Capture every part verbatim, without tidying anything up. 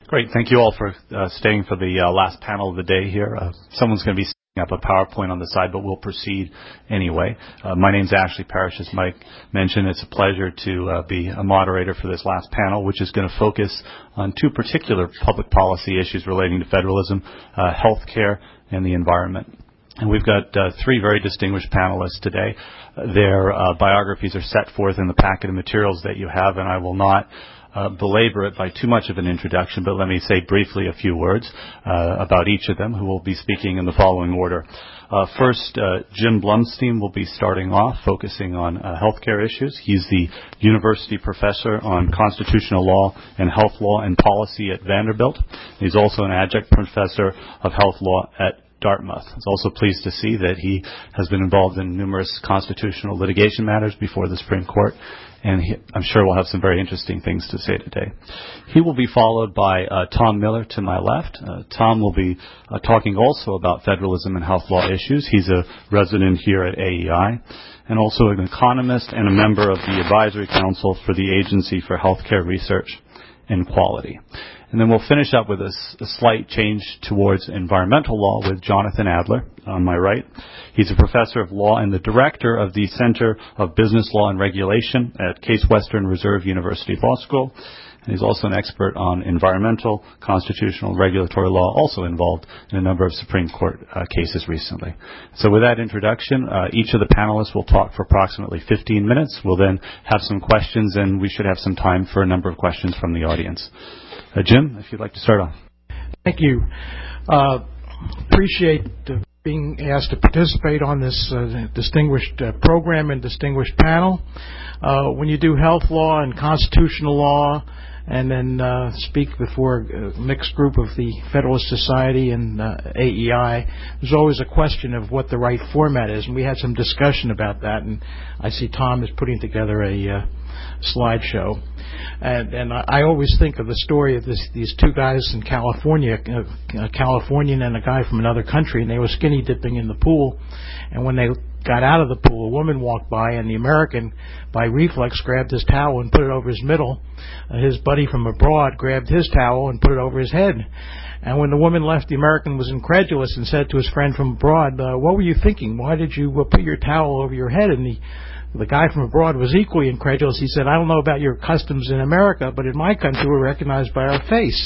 Great. Thank you all for uh, staying for the uh, last panel of the day here. Uh, someone's going to be setting up a PowerPoint on the side, but we'll proceed anyway. Uh, my name's Ashley Parrish. As Mike mentioned, it's a pleasure to uh, be a moderator for this last panel, which is going to focus on two particular public policy issues relating to federalism, uh, healthcare and the environment. And we've got uh, three very distinguished panelists today. Uh, their uh, biographies are set forth in the packet of materials that you have, and I will not Uh, belabor it by too much of an introduction, but let me say briefly a few words uh, about each of them, who will be speaking in the following order. Uh, first, uh, Jim Blumstein will be starting off, focusing on uh, healthcare issues. He's the university professor on constitutional law and health law and policy at Vanderbilt. He's also an adjunct professor of health law at Dartmouth. I was also pleased to see that he has been involved in numerous constitutional litigation matters before the Supreme Court, and he, I'm sure we'll have some very interesting things to say today. He will be followed by uh, Tom Miller to my left. Uh, Tom will be uh, talking also about federalism and health law issues. He's a resident here at A E I and also an economist and a member of the Advisory Council for the Agency for Healthcare Research and Quality. And then we'll finish up with a, a slight change towards environmental law with Jonathan Adler on my right. He's a professor of law and the director of the Center of Business Law and Regulation at Case Western Reserve University Law School. And he's also an expert on environmental, constitutional, and regulatory law, also involved in a number of Supreme Court uh, cases recently. So with that introduction, uh, each of the panelists will talk for approximately fifteen minutes. We'll then have some questions, and we should have some time for a number of questions from the audience. Uh, Jim, if you'd like to start off. Thank you. Uh, appreciate uh, being asked to participate on this uh, distinguished uh, program and distinguished panel. Uh, when you do health law and constitutional law and then uh, speak before a mixed group of the Federalist Society and uh, A E I, there's always a question of what the right format is, and we had some discussion about that, and I see Tom is putting together a uh, slideshow. And, and I, I always think of the story of this, these two guys in California, a Californian and a guy from another country, and they were skinny dipping in the pool. And when they got out of the pool, a woman walked by, and the American, by reflex, grabbed his towel and put it over his middle. Uh, his buddy from abroad grabbed his towel and put it over his head. And when the woman left, the American was incredulous and said to his friend from abroad, uh, what were you thinking? Why did you uh, put your towel over your head? And the The guy from abroad was equally incredulous. He said, I don't know about your customs in America, but in my country we're recognized by our face.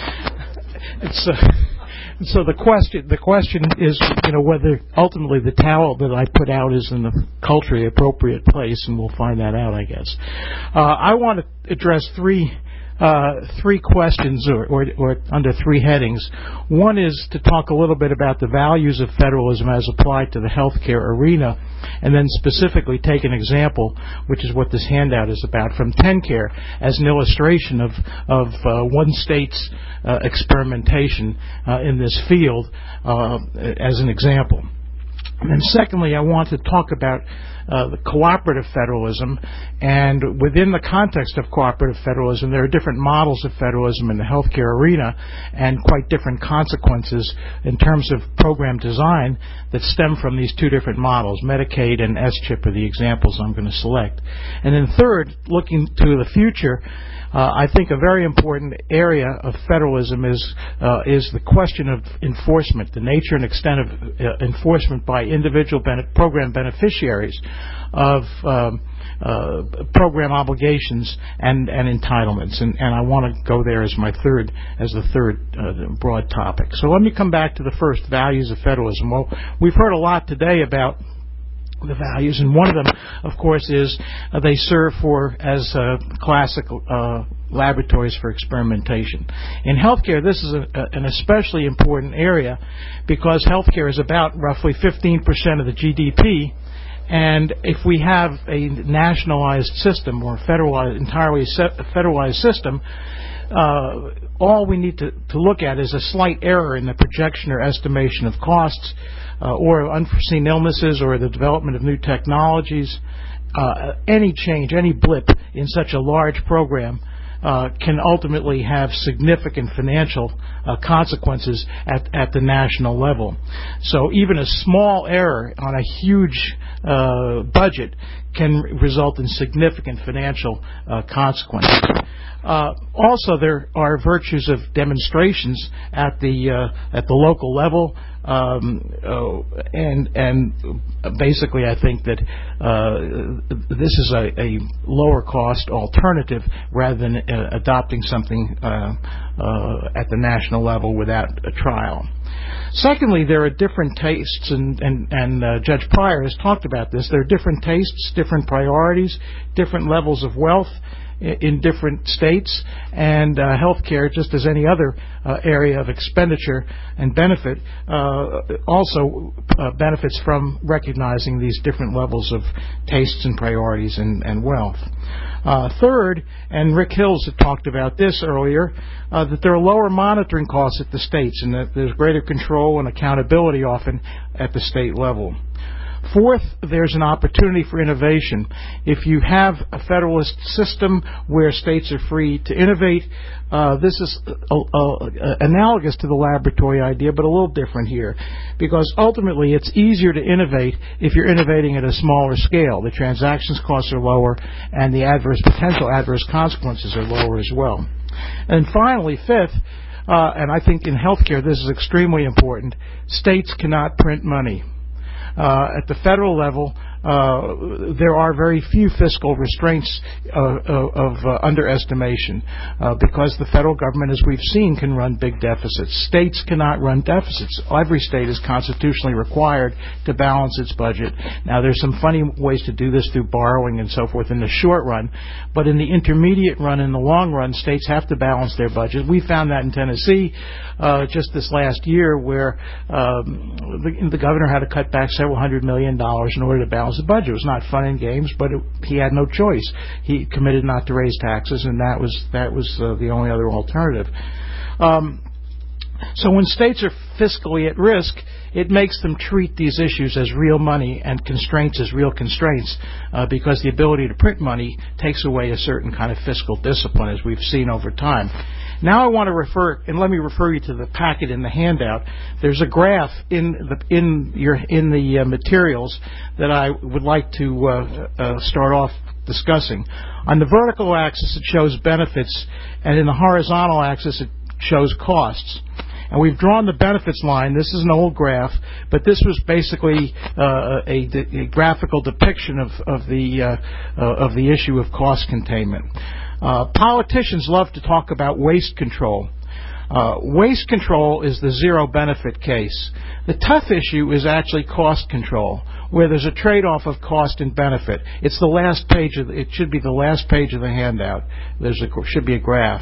It's, uh, so the question the question is, you know, whether ultimately the towel that I put out is in the culturally appropriate place, and we'll find that out, I guess. Uh, I want to address three Uh, three questions or, or, or under three headings. One is to talk a little bit about the values of federalism as applied to the healthcare arena, and then specifically take an example, which is what this handout is about, from TennCare as an illustration of, of uh, one state's uh, experimentation uh, in this field uh, as an example. And then secondly, I want to talk about uh, the cooperative federalism, and within the context of cooperative federalism, there are different models of federalism in the healthcare arena and quite different consequences in terms of program design that stem from these two different models. Medicaid and S CHIP are the examples I'm going to select. And then third, looking to the future, Uh, I think a very important area of federalism is uh, is the question of enforcement, the nature and extent of uh, enforcement by individual bene- program beneficiaries of um, uh, program obligations and, and entitlements, and, and I want to go there as my third, as the third uh, broad topic. So let me come back to the first, values of federalism. Well, we've heard a lot today about the values, and one of them, of course, is uh, they serve for as uh, classic uh, laboratories for experimentation. In healthcare, this is a, a, an especially important area because healthcare is about roughly fifteen percent of the G D P, and if we have a nationalized system or federalized, entirely federalized system, uh, all we need to, to look at is a slight error in the projection or estimation of costs, Uh, or unforeseen illnesses, or the development of new technologies. Uh, any change, any blip in such a large program uh, can ultimately have significant financial uh, consequences at, at the national level. So even a small error on a huge uh, budget can result in significant financial uh, consequences. Uh, also, there are virtues of demonstrations at the uh, at the local level, um, uh, and and basically, I think that uh, this is a, a lower cost alternative rather than uh, adopting something uh, uh, at the national level without a trial. Secondly, there are different tastes, and, and, and uh, Judge Pryor has talked about this. There are different tastes, different priorities, different levels of wealth in different states, and uh, healthcare, just as any other uh, area of expenditure and benefit, uh, also uh, benefits from recognizing these different levels of tastes and priorities and, and wealth. Uh, third, and Rick Hills had talked about this earlier, uh, that there are lower monitoring costs at the states and that there's greater control and accountability often at the state level. Fourth, there's an opportunity for innovation. If you have a federalist system where states are free to innovate, uh, this is uh, uh, analogous to the laboratory idea, but a little different here. Because ultimately, it's easier to innovate if you're innovating at a smaller scale. The transactions costs are lower, and the adverse potential adverse consequences are lower as well. And finally, fifth, uh, and I think in healthcare this is extremely important, states cannot print money. Uh, at the federal level, uh, there are very few fiscal restraints uh, of uh, underestimation uh, because the federal government, as we've seen, can run big deficits. States cannot run deficits. Every state is constitutionally required to balance its budget. Now, there's some funny ways to do this through borrowing and so forth in the short run, but in the intermediate run, in the long run, states have to balance their budget. We found that in Tennessee uh, just this last year, where um, the, the governor had to cut back several hundred million dollars in order to balance the budget. It was not fun and games, but it, he had no choice. He committed not to raise taxes, and that was that was uh, the only other alternative. Um, so when states are fiscally at risk, it makes them treat these issues as real money and constraints as real constraints, uh, because the ability to print money takes away a certain kind of fiscal discipline, as we've seen over time. Now I want to refer, and let me refer you to the packet in the handout. There's a graph in the in your in the uh, materials that I would like to uh, uh, start off discussing. On the vertical axis, it shows benefits, and in the horizontal axis, it shows costs. And we've drawn the benefits line. This is an old graph, but this was basically uh, a, a graphical depiction of, of the uh, uh, of the issue of cost containment. Uh, politicians love to talk about waste control. Uh, waste control is the zero benefit case. The tough issue is actually cost control, where there's a trade-off of cost and benefit. It's the last page of the, it should be the last page of the handout. There's a, should be a graph.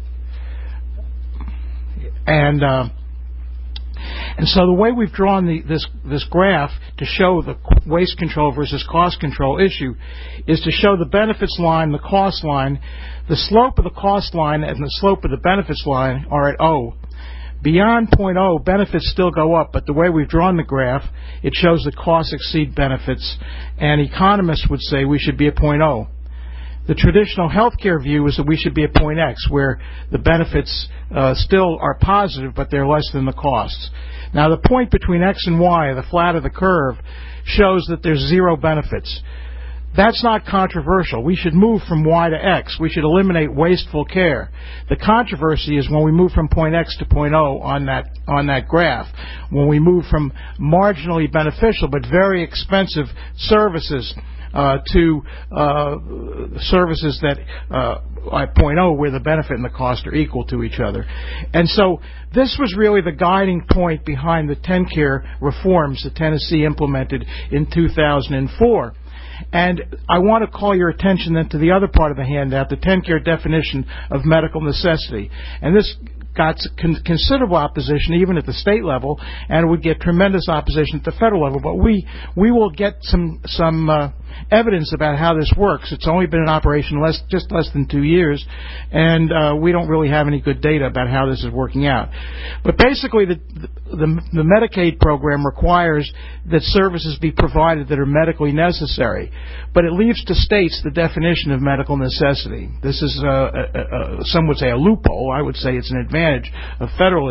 And uh, and so the way we've drawn the, this this graph to show the waste control versus cost control issue is to show the benefits line, the cost line. The slope of the cost line and the slope of the benefits line are at O. Beyond point O, benefits still go up, but the way we've drawn the graph, it shows the costs exceed benefits, and economists would say we should be at point O. The traditional healthcare view is that we should be at point X, where the benefits uh, still are positive, but they're less than the costs. Now, the point between X and Y, the flat of the curve, shows that there's zero benefits. That's not controversial. We should move from Y to X. We should eliminate wasteful care. The controversy is when we move from point X to point O on that on that graph. When we move from marginally beneficial but very expensive services Uh, to uh, services that uh, at point O, where the benefit and the cost are equal to each other. And so this was really the guiding point behind the TennCare reforms that Tennessee implemented in two thousand four. And I want to call your attention then to the other part of the handout, the TennCare definition of medical necessity. And this got con- considerable opposition even at the state level, and would get tremendous opposition at the federal level. But we we will get some some uh, evidence about how this works. It's only been in operation less just less than two years, and uh, we don't really have any good data about how this is working out. But basically, the, the the Medicaid program requires that services be provided that are medically necessary, but it leaves to states the definition of medical necessity. This is uh, a, a, a, some would say a loophole. I would say it's an advantage of federalism.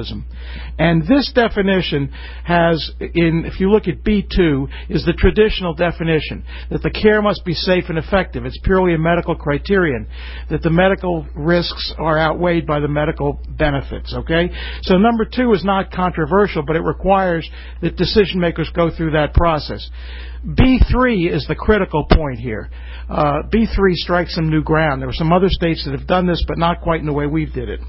And this definition has, in if you look at B two, is the traditional definition, that the care must be safe and effective. It's purely a medical criterion, that the medical risks are outweighed by the medical benefits, okay? So number two is not controversial, but it requires that decision makers go through that process. B three is the critical point here. Uh, B three strikes some new ground. There are some other states that have done this, but not quite in the way we did it.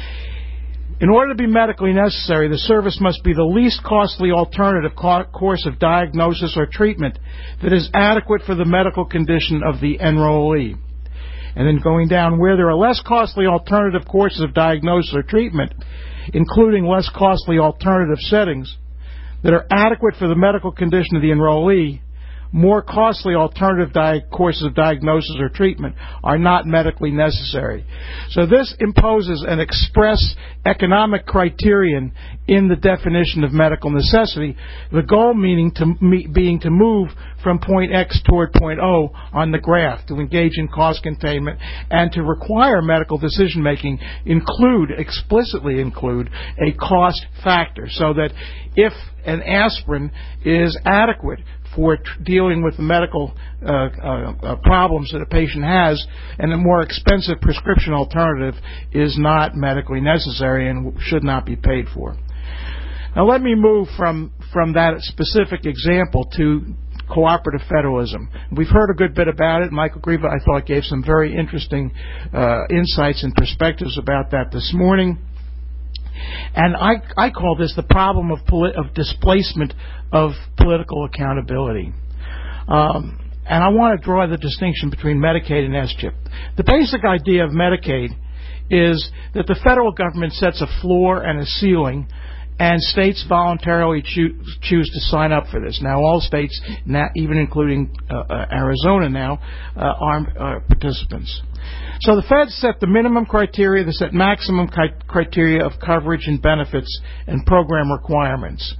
In order to be medically necessary, the service must be the least costly alternative co- course of diagnosis or treatment that is adequate for the medical condition of the enrollee. And then going down, where there are less costly alternative courses of diagnosis or treatment, including less costly alternative settings that are adequate for the medical condition of the enrollee, more costly alternative di- courses of diagnosis or treatment are not medically necessary. So this imposes an express economic criterion in the definition of medical necessity, the goal meaning to me, being to move from point X toward point O on the graph, to engage in cost containment, and to require medical decision making include, explicitly include, a cost factor, so that if an aspirin is adequate for tr- dealing with the medical uh, uh, uh, problems that a patient has, and a more expensive prescription alternative is not medically necessary and should not be paid for. Now let me move from, from that specific example to cooperative federalism. We've heard a good bit about it. Michael Greva, I thought, gave some very interesting uh, insights and perspectives about that this morning. And I, I call this the problem of, poli- of displacement of political accountability. Um, and I want to draw the distinction between Medicaid and S chip. The basic idea of Medicaid is that the federal government sets a floor and a ceiling, and states voluntarily choo- choose to sign up for this. Now, all states, now, even including uh, uh, Arizona now, uh, are uh, participants. So the feds set the minimum criteria, they set maximum ki- criteria of coverage and benefits and program requirements.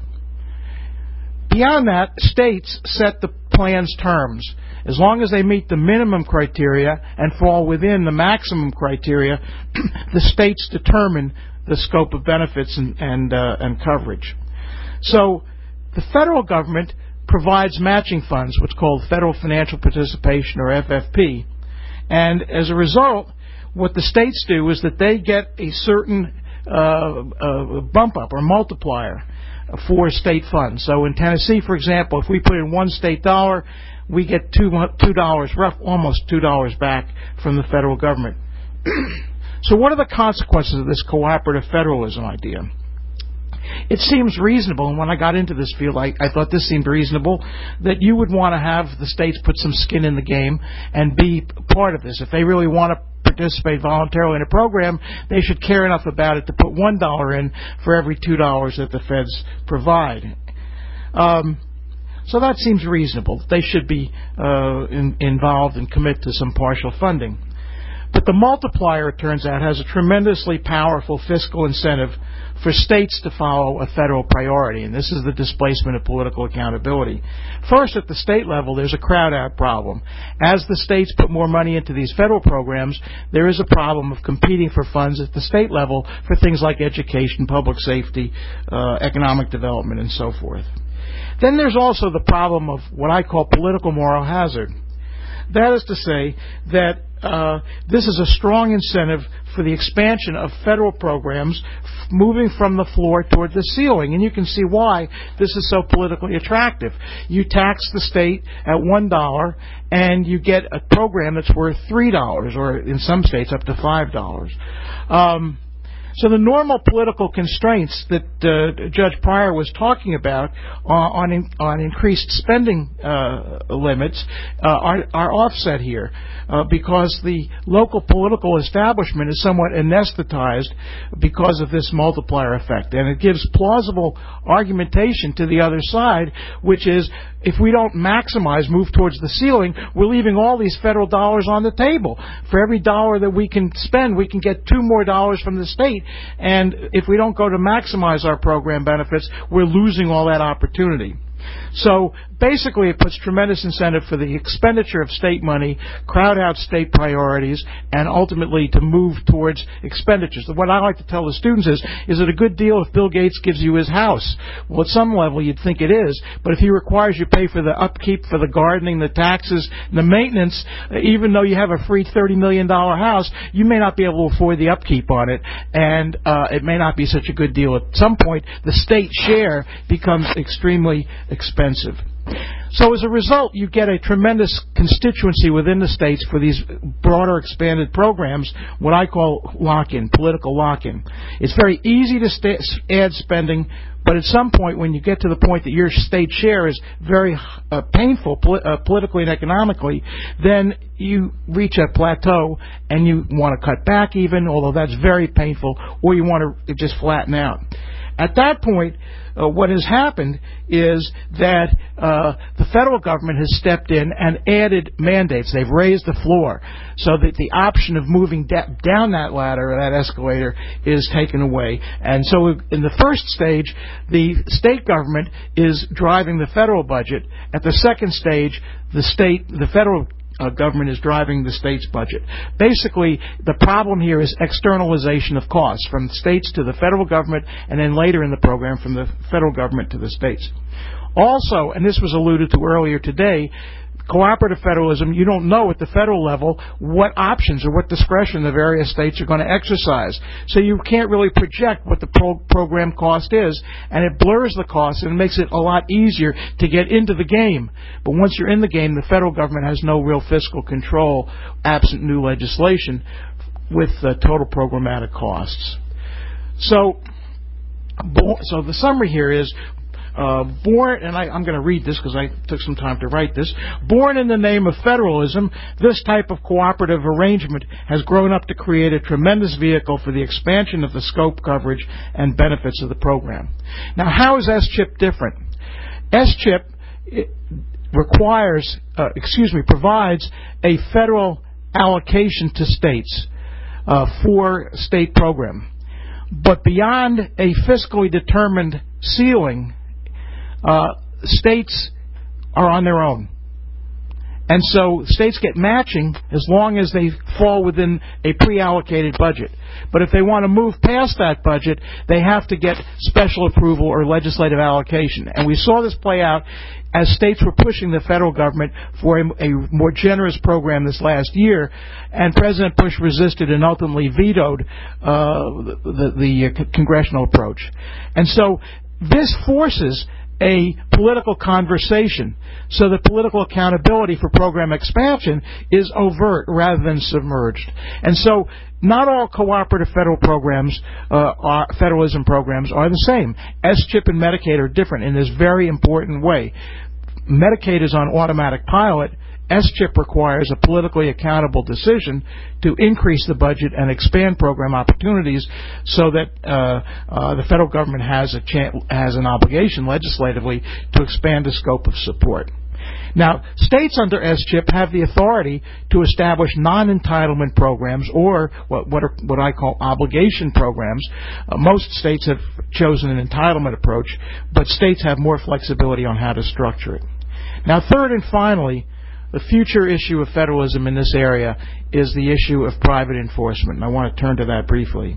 Beyond that, states set the plan's terms. As long as they meet the minimum criteria and fall within the maximum criteria, the states determine the scope of benefits and, and, uh, and coverage. So the federal government provides matching funds, what's called Federal Financial Participation, or F F P. And as a result, what the states do is that they get a certain uh, uh, bump up or multiplier for state funds. So in Tennessee, for example, if we put in one state dollar, we get two two dollars, rough, almost two dollars back from the federal government. So what are the consequences of this cooperative federalism idea? It seems reasonable, and when I got into this field, I, I thought this seemed reasonable, that you would want to have the states put some skin in the game and be part of this. If they really want to participate voluntarily in a program, they should care enough about it to put one dollar in for every two dollars that the feds provide. Um, so that seems reasonable. They should be uh, in, involved and commit to some partial funding. But the multiplier, it turns out, has a tremendously powerful fiscal incentive for states to follow a federal priority, and this is the displacement of political accountability. First, at the state level, there's a crowd-out problem. As the states put more money into these federal programs, there is a problem of competing for funds at the state level for things like education, public safety, uh, economic development, and so forth. Then there's also the problem of what I call political moral hazard. That is to say that uh, this is a strong incentive for the expansion of federal programs, f- moving from the floor toward the ceiling. And you can see why this is so politically attractive. You tax the state at one dollar, and you get a program that's worth three dollars, or in some states up to five dollars. Um, So the normal political constraints that uh, Judge Pryor was talking about uh, on in, on increased spending uh, limits uh, are, are offset here uh, because the local political establishment is somewhat anesthetized because of this multiplier effect. And it gives plausible argumentation to the other side, which is if we don't maximize, move towards the ceiling, we're leaving all these federal dollars on the table. For every dollar that we can spend, we can get two more dollars from the state. And if we don't go to maximize our program benefits, we're losing all that opportunity. So basically, it puts tremendous incentive for the expenditure of state money, crowd out state priorities, and ultimately to move towards expenditures. What I like to tell the students is, is it a good deal if Bill Gates gives you his house? Well, at some level, you'd think it is. But if he requires you pay for the upkeep, for the gardening, the taxes, the maintenance, even though you have a free thirty million dollars house, you may not be able to afford the upkeep on it, and uh, it may not be such a good deal. At some point, the state share becomes extremely expensive. So as a result, you get a tremendous constituency within the states for these broader expanded programs, what I call lock-in, political lock-in. It's very easy to st- add spending, but at some point when you get to the point that your state share is very uh, painful poli- uh, politically and economically, then you reach a plateau and you want to cut back even, although that's very painful, or you want to just flatten out. At that point, uh, what has happened is that uh, the federal government has stepped in and added mandates. They've raised the floor so that the option of moving de- down that ladder or that escalator is taken away. And so in the first stage, the state government is driving the federal budget. At the second stage, the state, the federal Uh, government is driving the state's budget. Basically, the problem here is externalization of costs from the states to the federal government, and then later in the program from the federal government to the states. Also, and this was alluded to earlier today, cooperative federalism, you don't know at the federal level what options or what discretion the various states are going to exercise. So you can't really project what the pro- program cost is, and it blurs the cost and makes it a lot easier to get into the game. But once you're in the game, the federal government has no real fiscal control, absent new legislation, with the total programmatic costs. So, so the summary here is, Uh, born, and I, I'm going to read this because I took some time to write this. Born in the name of federalism, this type of cooperative arrangement has grown up to create a tremendous vehicle for the expansion of the scope, coverage, and benefits of the program. Now, how is S CHIP different? S CHIP requires, uh, excuse me, provides a federal allocation to states uh, for state program. But beyond a fiscally determined ceiling, Uh, states are on their own. And so states get matching as long as they fall within a pre-allocated budget. But if they want to move past that budget, they have to get special approval or legislative allocation. And we saw this play out as states were pushing the federal government for a, a more generous program this last year, and President Bush resisted and ultimately vetoed uh, the, the, the congressional approach. And so this forces a political conversation, so the political accountability for program expansion is overt rather than submerged. And so not all cooperative federal programs, uh, are, federalism programs are the same. S CHIP and Medicaid are different in this very important way. Medicaid is on automatic pilot. S CHIP requires a politically accountable decision to increase the budget and expand program opportunities so that uh, uh, the federal government has a chan- has an obligation legislatively to expand the scope of support. Now, states under S CHIP have the authority to establish non-entitlement programs, or what what, are, what I call obligation programs. Uh, most states have chosen an entitlement approach, but states have more flexibility on how to structure it. Now, third and finally, the future issue of federalism in this area is the issue of private enforcement, and I want to turn to that briefly.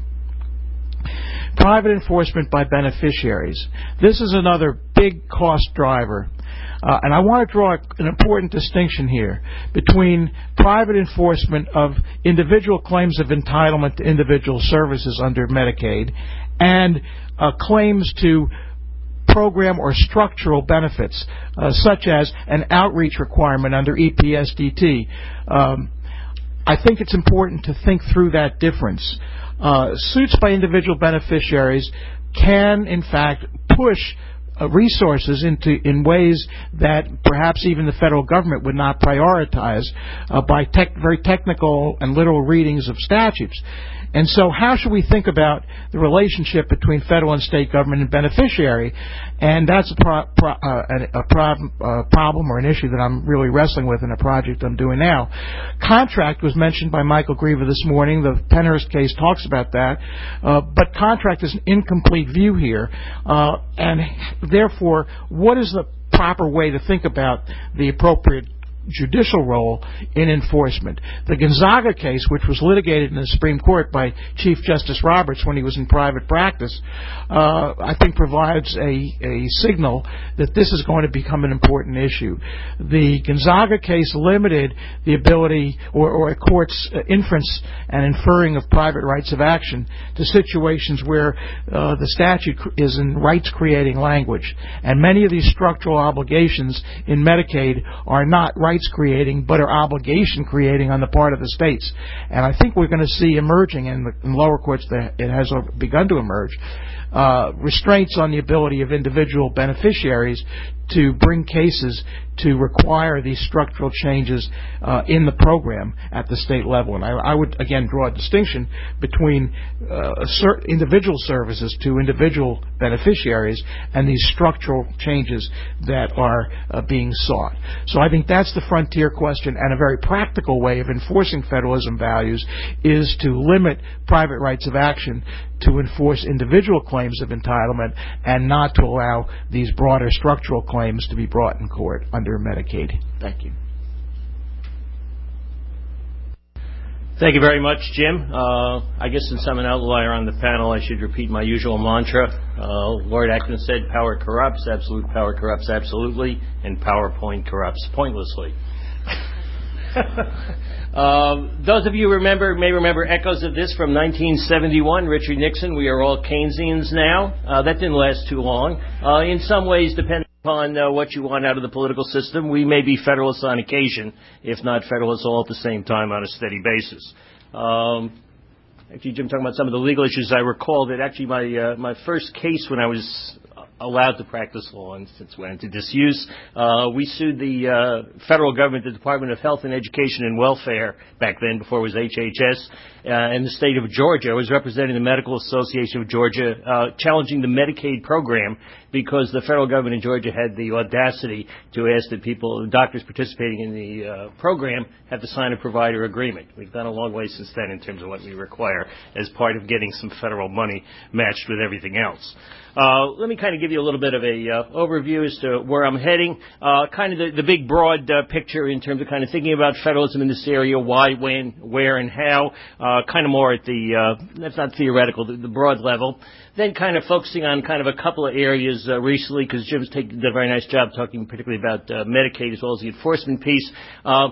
Private enforcement by beneficiaries. This is another big cost driver, uh, and I want to draw an important distinction here between private enforcement of individual claims of entitlement to individual services under Medicaid and uh, claims to program or structural benefits, uh, such as an outreach requirement under E P S D T. Um, I think it's important to think through that difference. Uh, suits by individual beneficiaries can, in fact, push uh, resources into in ways that perhaps even the federal government would not prioritize uh, by tech, very technical and literal readings of statutes. And so how should we think about the relationship between federal and state government and beneficiary? And that's a, pro, pro, uh, a, a prob, uh, problem or an issue that I'm really wrestling with in a project I'm doing now. Contract was mentioned by Michael Griever this morning. The Pennhurst case talks about that. Uh, but contract is an incomplete view here. Uh, and therefore, what is the proper way to think about the appropriate judicial role in enforcement. The Gonzaga case, which was litigated in the Supreme Court by Chief Justice Roberts when he was in private practice, uh, I think provides a, a signal that this is going to become an important issue. The Gonzaga case limited the ability or, or a court's uh, inference and inferring of private rights of action to situations where uh, the statute is in rights-creating language. And many of these structural obligations in Medicaid are not rights creating, but are obligation creating on the part of the states. And I think we're going to see emerging in the in lower courts that it has begun to emerge uh, restraints on the ability of individual beneficiaries to bring cases to require these structural changes uh, in the program at the state level. And I, I would, again, draw a distinction between uh, cert- individual services to individual beneficiaries and these structural changes that are uh, being sought. So I think that's the frontier question, and a very practical way of enforcing federalism values is to limit private rights of action to enforce individual claims of entitlement and not to allow these broader structural claims to be brought in court under Medicaid. Thank you. Thank you very much, Jim. Uh, I guess since I'm an outlier on the panel, I should repeat my usual mantra. Uh, Lord Acton said, power corrupts, absolute power corrupts absolutely, and PowerPoint corrupts pointlessly. Um, those of you remember may remember echoes of this from nineteen seventy-one. Richard Nixon, we are all Keynesians now. Uh, that didn't last too long. Uh, in some ways, depending upon uh, what you want out of the political system, we may be federalists on occasion, if not federalists all at the same time on a steady basis. Um, actually, Jim, talking about some of the legal issues, I recall that actually my uh, my first case when I was allowed to practice law and since went into disuse, uh, we sued the uh, federal government, the Department of Health and Education and Welfare, back then before it was H H S, uh, in the state of Georgia. I was representing the Medical Association of Georgia, uh, challenging the Medicaid program because the federal government in Georgia had the audacity to ask that people, doctors participating in the uh, program, have to sign a provider agreement. We've gone a long way since then in terms of what we require as part of getting some federal money matched with everything else. Uh, let me kind of give you a little bit of a uh, overview as to where I'm heading. Uh, kind of the, the big broad uh, picture in terms of kind of thinking about federalism in this area, why, when, where, and how. Uh, kind of more at the, uh, that's not theoretical, the, the broad level. Then kind of focusing on kind of a couple of areas uh, recently, because Jim's taken, did a very nice job talking particularly about uh, Medicaid as well as the enforcement piece. Uh,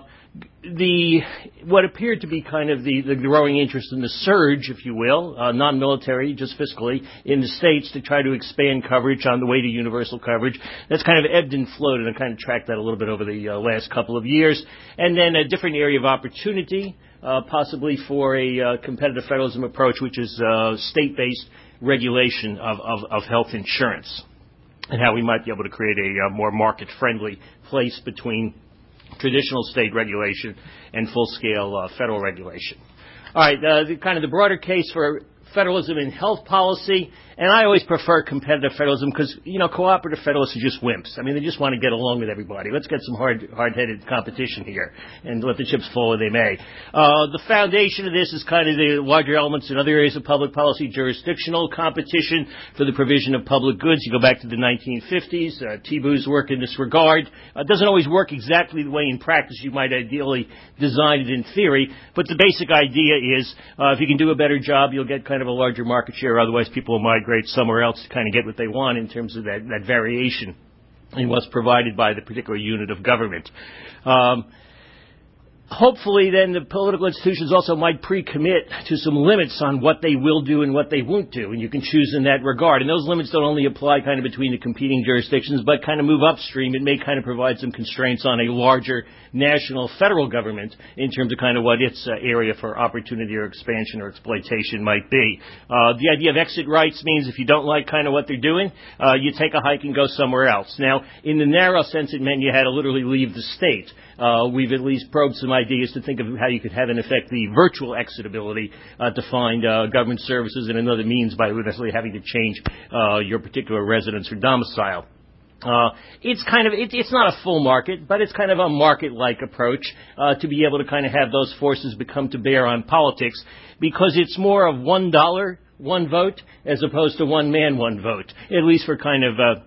The what appeared to be kind of the, the growing interest in the surge, if you will, uh, non-military, just fiscally, in the states to try to expand coverage on the way to universal coverage. That's kind of ebbed and flowed, and I kind of tracked that a little bit over the uh, last couple of years. And then a different area of opportunity, uh, possibly for a uh, competitive federalism approach, which is uh, state-based regulation of, of, of health insurance, and how we might be able to create a uh, more market-friendly place between traditional state regulation and full-scale uh, federal regulation. All right, uh, the, kind of the broader case for federalism in health policy, and I always prefer competitive federalism because, you know, cooperative federalists are just wimps. I mean, they just want to get along with everybody. Let's get some hard, hard-headed competition here and let the chips fall where they may. Uh, the foundation of this is kind of the larger elements in other areas of public policy, jurisdictional competition for the provision of public goods. You go back to the nineteen fifties. Uh, T B U's work in this regard. It uh, doesn't always work exactly the way in practice you might ideally design it in theory, but the basic idea is uh, if you can do a better job, you'll get kind of a larger market share. Otherwise, people will migrate somewhere else to kind of get what they want in terms of that, that variation in what's provided by the particular unit of government. Um, Hopefully, then, the political institutions also might pre-commit to some limits on what they will do and what they won't do, and you can choose in that regard. And those limits don't only apply kind of between the competing jurisdictions, but kind of move upstream. It may kind of provide some constraints on a larger national federal government in terms of kind of what its uh, area for opportunity or expansion or exploitation might be. Uh, the idea of exit rights means if you don't like kind of what they're doing, uh, you take a hike and go somewhere else. Now, in the narrow sense, it meant you had to literally leave the state. Uh, we've at least probed some ideas to think of how you could have, in effect, the virtual exit ability uh, to find uh, government services and another means by necessarily having to change uh, your particular residence or domicile. Uh, it's kind of, it, it's not a full market, but it's kind of a market-like approach uh, to be able to kind of have those forces become to bear on politics, because it's more of one dollar, one vote, as opposed to one man, one vote, at least for kind of uh,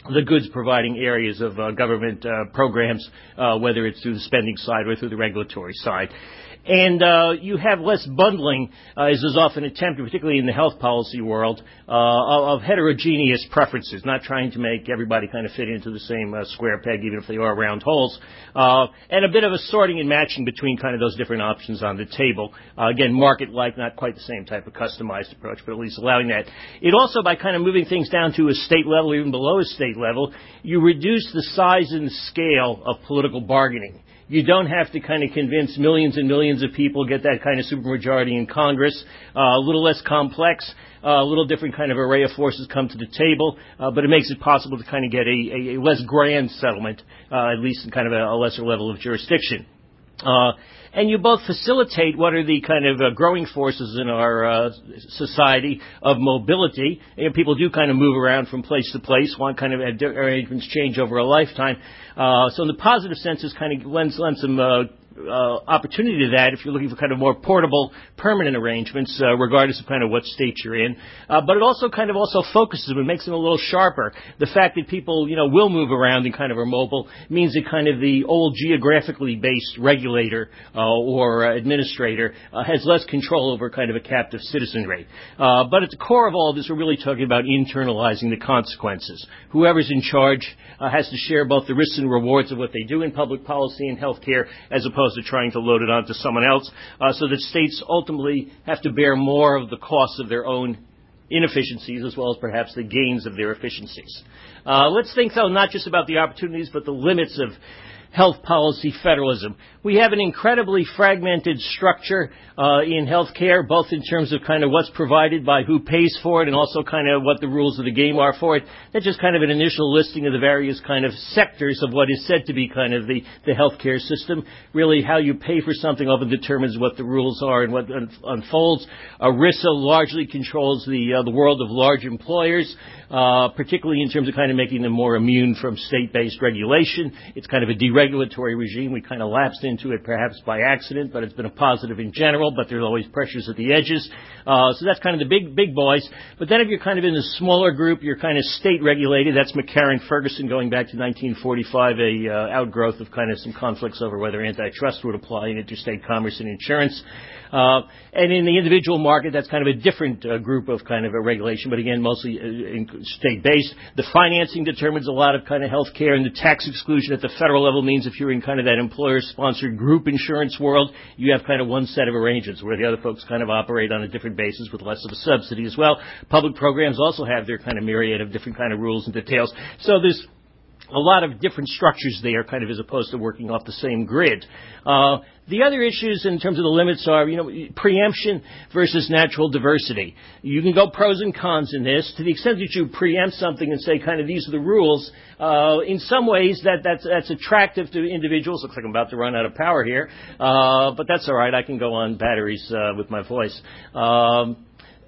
the goods-providing areas of uh, government uh, programs, uh, whether it's through the spending side or through the regulatory side. And uh, you have less bundling, uh, as is often attempted, particularly in the health policy world, uh, of, of heterogeneous preferences, not trying to make everybody kind of fit into the same uh, square peg, even if they are round holes, uh, and a bit of a sorting and matching between kind of those different options on the table. Uh, again, market-like, not quite the same type of customized approach, but at least allowing that. It also, by kind of moving things down to a state level, even below a state level, you reduce the size and scale of political bargaining. You don't have to kind of convince millions and millions of people, get that kind of supermajority in Congress. Uh, a little less complex, uh, a little different kind of array of forces come to the table, uh, but it makes it possible to kind of get a, a, a less grand settlement, uh, at least in kind of a, a lesser level of jurisdiction. Uh, and you both facilitate what are the kind of uh, growing forces in our uh, society of mobility. And people do kind of move around from place to place, want kind of arrangements change over a lifetime. Uh, so in the positive sense, this kind of lends, lends some uh, uh, opportunity to that if you're looking for kind of more portable, permanent arrangements, uh, regardless of kind of what state you're in. Uh, but it also kind of also focuses them and makes them a little sharper. The fact that people, you know, will move around and kind of are mobile means that kind of the old geographically based regulator uh, or uh, administrator uh, has less control over kind of a captive citizenry. Uh, but at the core of all of this, we're really talking about internalizing the consequences. Whoever's in charge uh, has to share both the risks and rewards of what they do in public policy and health care, as opposed to trying to load it onto someone else, uh, so that states ultimately have to bear more of the costs of their own inefficiencies as well as perhaps the gains of their efficiencies. Uh, let's think, though, not just about the opportunities but the limits of health policy federalism. We have an incredibly fragmented structure uh, in health care, both in terms of kind of what's provided by who pays for it and also kind of what the rules of the game are for it. That's just kind of an initial listing of the various kind of sectors of what is said to be kind of the, the health care system. Really, how you pay for something often determines what the rules are and what un- unfolds. ERISA largely controls the, uh, the world of large employers, uh, particularly in terms of kind of making them more immune from state-based regulation. It's kind of a deregulatory regime. We kind of lapsed into it perhaps by accident, but it's been a positive in general, but there's always pressures at the edges. Uh, so that's kind of the big, big boys. But then if you're kind of in the smaller group, you're kind of state-regulated. That's McCarran-Ferguson going back to nineteen forty-five, a uh, outgrowth of kind of some conflicts over whether antitrust would apply in interstate commerce and insurance. Uh, and in the individual market, that's kind of a different uh, group of kind of a regulation, but again, mostly uh, state-based. The financing determines a lot of kind of health care, and the tax exclusion at the federal level means if you're in kind of that employer-sponsored group insurance world, you have kind of one set of arrangements where the other folks kind of operate on a different basis with less of a subsidy as well. Public programs also have their kind of myriad of different kind of rules and details. So there's a lot of different structures there, kind of as opposed to working off the same grid. Uh, the other issues in terms of the limits are, you know, preemption versus natural diversity. You can go pros and cons in this. To the extent that you preempt something and say kind of these are the rules, uh, in some ways that, that's, that's attractive to individuals. Looks like I'm about to run out of power here, uh, but that's all right. I can go on batteries uh, with my voice. Um,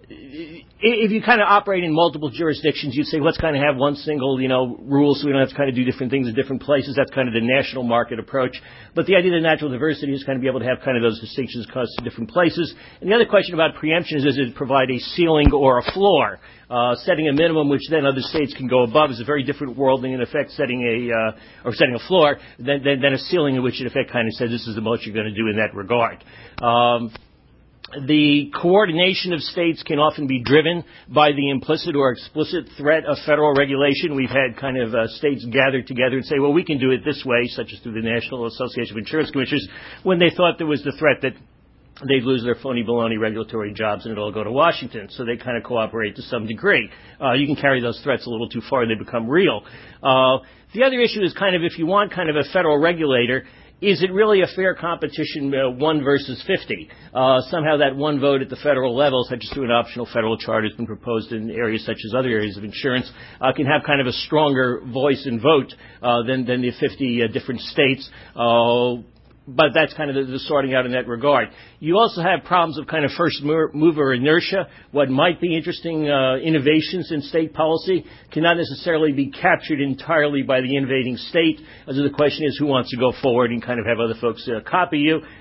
If you kind of operate in multiple jurisdictions, you'd say, let's kind of have one single, you know, rule so we don't have to kind of do different things in different places. That's kind of the national market approach. But the idea of natural diversity is kind of be able to have kind of those distinctions across different places. And the other question about preemption is, does it provide a ceiling or a floor? Uh, setting a minimum, which then other states can go above, is a very different world than, in effect, setting a, uh, or setting a floor than, than, than a ceiling in which, in effect, kind of says this is the most you're going to do in that regard. Um, The coordination of states can often be driven by the implicit or explicit threat of federal regulation. We've had kind of uh, states gather together and say, well, we can do it this way, such as through the National Association of Insurance Commissioners, when they thought there was the threat that they'd lose their phony baloney regulatory jobs and it'll all go to Washington. So they kind of cooperate to some degree. Uh, you can carry those threats a little too far and they become real. Uh, the other issue is kind of if you want kind of a federal regulator, is it really a fair competition, uh, one versus fifty? Uh, somehow that one vote at the federal level, such as through an optional federal charter has been proposed in areas such as other areas of insurance, uh, can have kind of a stronger voice and vote uh, than, than the fifty uh, different states. Uh, But that's kind of the, the sorting out in that regard. You also have problems of kind of first mover inertia. What might be interesting uh, innovations in state policy cannot necessarily be captured entirely by the innovating state. So the question is who wants to go forward and kind of have other folks uh, copy you.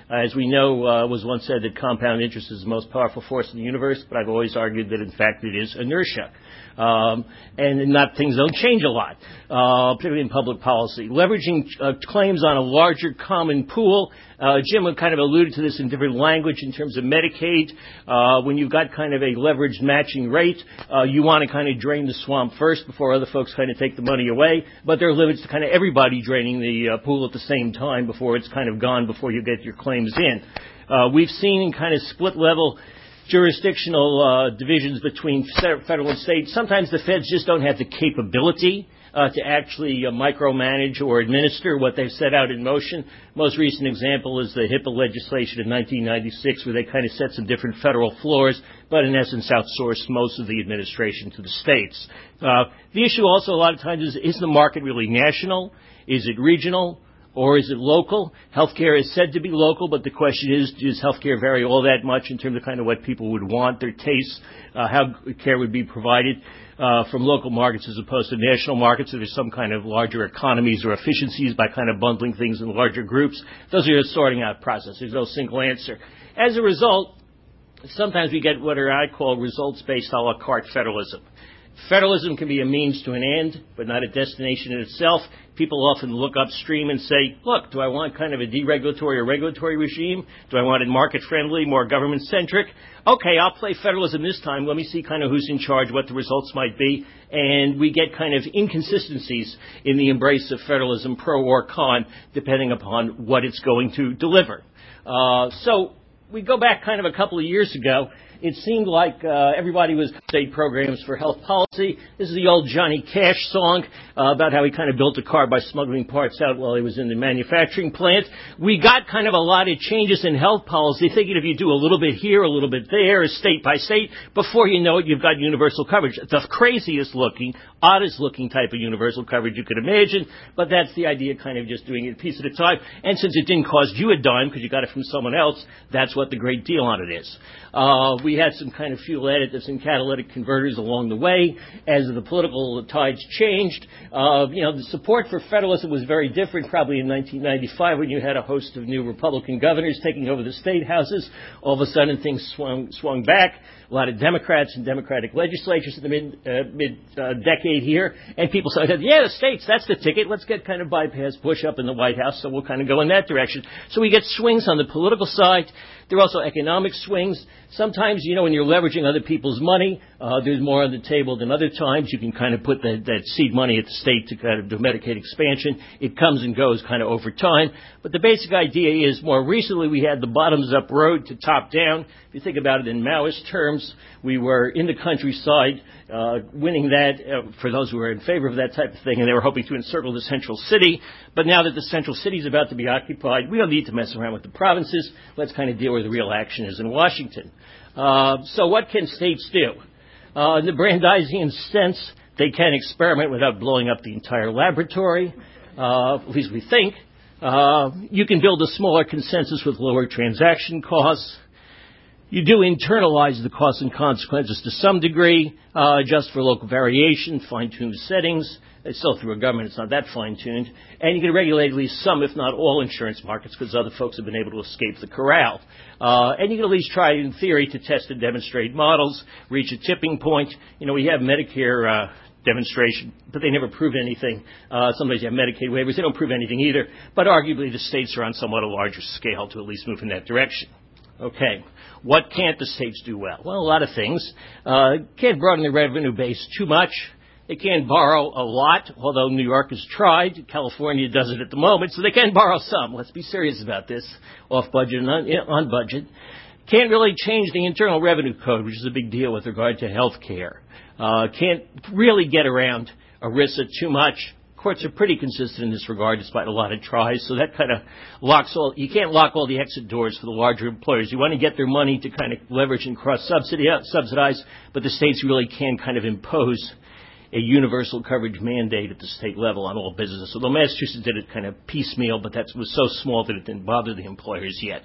Uh, as we know, uh, was once said that compound interest is the most powerful force in the universe, but I've always argued that, in fact, it is inertia. Um, and not things don't change a lot, uh, particularly in public policy. Leveraging uh, claims on a larger common pool. Uh, Jim kind of alluded to this in different language in terms of Medicaid. Uh, when you've got kind of a leveraged matching rate, uh, you want to kind of drain the swamp first before other folks kind of take the money away. But there are limits to kind of everybody draining the uh, pool at the same time before it's kind of gone before you get your claims in. Uh, we've seen kind of split level jurisdictional uh, divisions between federal and state. Sometimes the feds just don't have the capability uh, to actually uh, micromanage or administer what they've set out in motion. Most recent example is the HIPAA legislation in nineteen ninety-six, where they kind of set some different federal floors, but in essence outsourced most of the administration to the states. Uh, the issue also a lot of times is, is the market really national? Is it regional? Or is it local? Healthcare is said to be local, but the question is, does healthcare vary all that much in terms of kind of what people would want, their tastes, uh, how care would be provided uh, from local markets as opposed to national markets? So there's some kind of larger economies or efficiencies by kind of bundling things in larger groups. Those are a sorting out process. There's no single answer. As a result, sometimes we get what are I call results-based a la carte federalism. Federalism can be a means to an end, but not a destination in itself. People often look upstream and say, look, do I want kind of a deregulatory or regulatory regime? Do I want it market-friendly, more government-centric? Okay, I'll play federalism this time. Let me see kind of who's in charge, what the results might be. And we get kind of inconsistencies in the embrace of federalism, pro or con, depending upon what it's going to deliver. Uh, so we go back kind of a couple of years ago. It seemed like uh, everybody was state programs for health policy. This is the old Johnny Cash song uh, about how he kind of built a car by smuggling parts out while he was in the manufacturing plant. We got kind of a lot of changes in health policy, thinking if you do a little bit here, a little bit there, state by state, before you know it, you've got universal coverage. The craziest looking, oddest looking type of universal coverage you could imagine, but that's the idea, kind of just doing it a piece at a time. And since it didn't cost you a dime because you got it from someone else, that's what the great deal on it is. Uh, we had some kind of fuel additives and catalytic converters along the way. As the political tides changed, uh, you know, the support for federalism was very different probably in nineteen ninety-five when you had a host of new Republican governors taking over the state houses. All of a sudden things swung, swung back. A lot of Democrats and Democratic legislatures in the mid, uh, mid uh, decade here. And people said, yeah, the states, that's the ticket. Let's get kind of bypass Bush up in the White House, so we'll kind of go in that direction. So we get swings on the political side. There are also economic swings. Sometimes, you know, when you're leveraging other people's money, uh, there's more on the table than other times. You can kind of put that, that seed money at the state to kind of do Medicaid expansion. It comes and goes kind of over time. But the basic idea is more recently we had the bottoms-up road to top-down. If you think about it in Maoist terms, we were in the countryside uh, winning that uh, for those who were in favor of that type of thing, and they were hoping to encircle the central city. But now that the central city is about to be occupied, we don't need to mess around with the provinces. Let's kind of deal where the real action is in Washington. Uh, so what can states do? Uh, in the Brandeisian sense, they can experiment without blowing up the entire laboratory, uh, at least we think. Uh, you can build a smaller consensus with lower transaction costs. You do internalize the costs and consequences to some degree, uh, just for local variation, fine-tuned settings. It's still through a government, it's not that fine-tuned. And you can regulate at least some, if not all, insurance markets because other folks have been able to escape the corral. Uh, and you can at least try, in theory, to test and demonstrate models, reach a tipping point. You know, we have Medicare uh, demonstration, but they never prove anything. Uh, sometimes you have Medicaid waivers. They don't prove anything either. But arguably, the states are on somewhat a larger scale to at least move in that direction. Okay. What can't the states do well? Well, a lot of things. Uh, can't broaden the revenue base too much. They can't borrow a lot, although New York has tried. California does it at the moment, so they can borrow some. Let's be serious about this, off budget and on, on budget. Can't really change the Internal Revenue Code, which is a big deal with regard to health care. Uh, can't really get around ERISA too much. Courts are pretty consistent in this regard, despite a lot of tries. So that kind of locks all. You can't lock all the exit doors for the larger employers. You want to get their money to kind of leverage and cross-subsidize, but the states really can kind of impose a universal coverage mandate at the state level on all businesses. Although Massachusetts did it kind of piecemeal, but that was so small that it didn't bother the employers yet.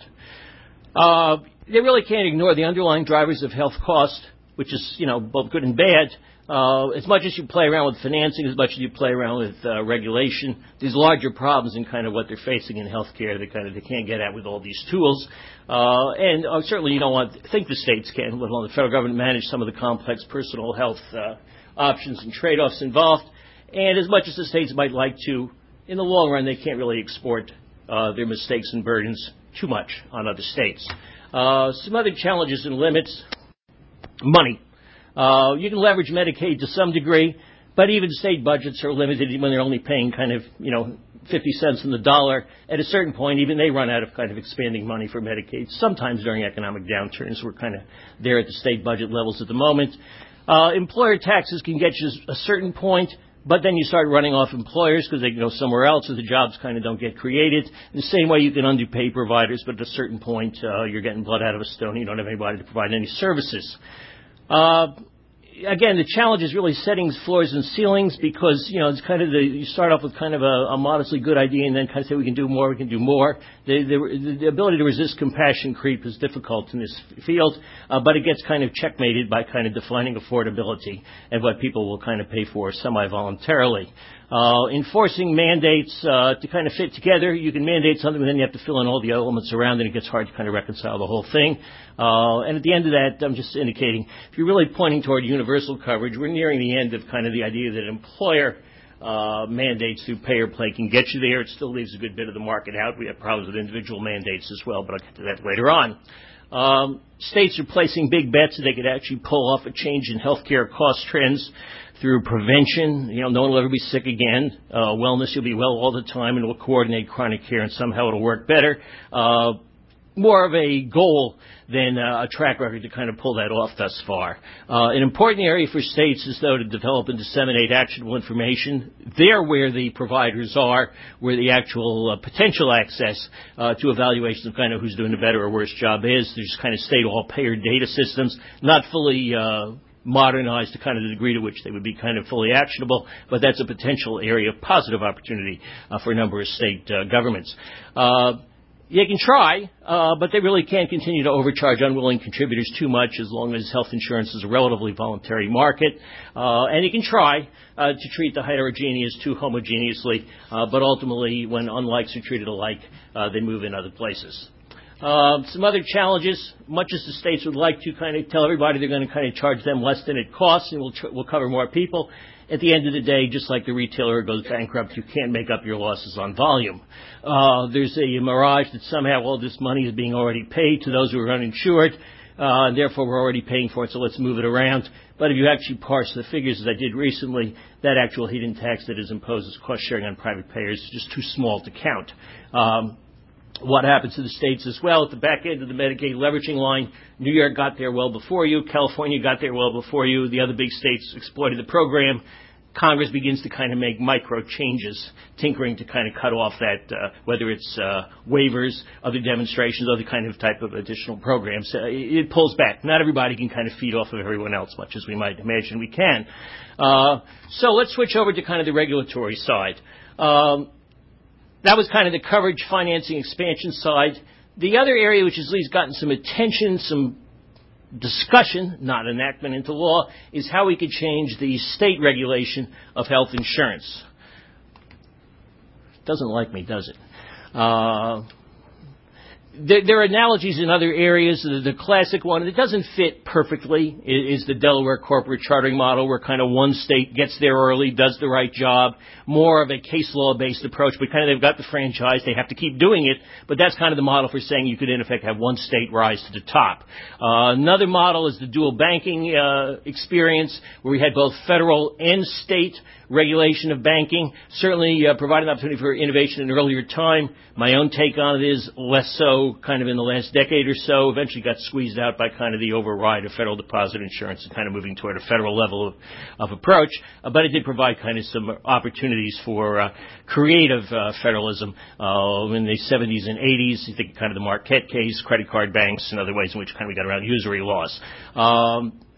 Uh, they really can't ignore the underlying drivers of health cost, which is, you know, both good and bad. Uh, as much as you play around with financing, as much as you play around with uh, regulation, there's larger problems in kind of what they're facing in healthcare that kind of they can't get at with all these tools. Uh, and uh, certainly you don't want to think the states can, let alone the federal government, manage some of the complex personal health uh, options and trade-offs involved. And as much as the states might like to, in the long run, they can't really export uh, their mistakes and burdens too much on other states. Uh, some other challenges and limits: money. Uh, you can leverage Medicaid to some degree, but even state budgets are limited when they're only paying kind of, you know, fifty cents on the dollar. At a certain point, even they run out of kind of expanding money for Medicaid. Sometimes during economic downturns, we're kind of there at the state budget levels at the moment. Uh, employer taxes can get you a certain point, but then you start running off employers because they can go somewhere else, or the jobs kind of don't get created. In the same way, you can underpay providers, but at a certain point, uh, you're getting blood out of a stone. You don't have anybody to provide any services. Uh, again, the challenge is really setting floors and ceilings, because, you know, it's kind of the, you start off with kind of a, a modestly good idea and then kind of say we can do more, we can do more. The, the, the ability to resist compassion creep is difficult in this field, uh, but it gets kind of checkmated by kind of defining affordability and what people will kind of pay for semi-voluntarily. Uh, enforcing mandates uh, to kind of fit together. You can mandate something, but then you have to fill in all the elements around it. It gets hard to kind of reconcile the whole thing. Uh, and at the end of that, I'm just indicating, if you're really pointing toward universal coverage, we're nearing the end of kind of the idea that employer uh, mandates through pay or play can get you there. It still leaves a good bit of the market out. We have problems with individual mandates as well, but I'll get to that later on. Um, states are placing big bets that they could actually pull off a change in healthcare cost trends through prevention. You know, no one will ever be sick again. Uh, wellness, you'll be well all the time, and we'll coordinate chronic care, and somehow it'll work better. Uh, more of a goal than uh, a track record to kind of pull that off thus far. Uh, an important area for states is, though, to develop and disseminate actionable information. There where the providers are, where the actual uh, potential access uh, to evaluation of kind of who's doing a better or worse job is. There's kind of state all-payer data systems, not fully uh, modernized to kind of the degree to which they would be kind of fully actionable, but that's a potential area of positive opportunity uh, for a number of state uh, governments. Uh, They can try, uh, but they really can't continue to overcharge unwilling contributors too much as long as health insurance is a relatively voluntary market. Uh, and you can try uh, to treat the heterogeneous too homogeneously, uh, but ultimately, when unlikes are treated alike, uh, they move in other places. Uh, some other challenges: much as the states would like to kind of tell everybody they're going to kind of charge them less than it costs and we'll, tr- we'll cover more people, at the end of the day, just like the retailer who goes bankrupt, you can't make up your losses on volume. Uh, there's a mirage that somehow all this money is being already paid to those who are uninsured, uh, and therefore we're already paying for it, so let's move it around. But if you actually parse the figures, as I did recently, that actual hidden tax that is imposed as cost sharing on private payers is just too small to count. Um, What happens to the states as well at the back end of the Medicaid leveraging line? New York got there well before you. California got there well before you. The other big states exploited the program. Congress begins to kind of make micro changes, tinkering to kind of cut off that, uh, whether it's uh, waivers, other demonstrations, other kind of type of additional programs. Uh, it pulls back. Not everybody can kind of feed off of everyone else, much as we might imagine we can. Uh, so let's switch over to kind of the regulatory side. Um, That was kind of the coverage, financing, expansion side. The other area which has at least gotten some attention, some discussion, not enactment into law, is how we could change the state regulation of health insurance. Doesn't like me, does it? Uh, There, there are analogies in other areas. The, the classic one that doesn't fit perfectly is, is the Delaware corporate chartering model, where kind of one state gets there early, does the right job, more of a case law-based approach, but kind of they've got the franchise, they have to keep doing it, but that's kind of the model for saying you could, in effect, have one state rise to the top. Uh, another model is the dual banking uh, experience, where we had both federal and state regulation of banking, certainly uh, providing an opportunity for innovation in an earlier time. My own take on it is less so kind of in the last decade or so, eventually got squeezed out by kind of the override of federal deposit insurance and kind of moving toward a federal level of, of approach. Uh, but it did provide kind of some opportunities for uh, creative uh, federalism uh, in the seventies and eighties. You think kind of the Marquette case, credit card banks, and other ways in which kind of we got around usury laws. Um,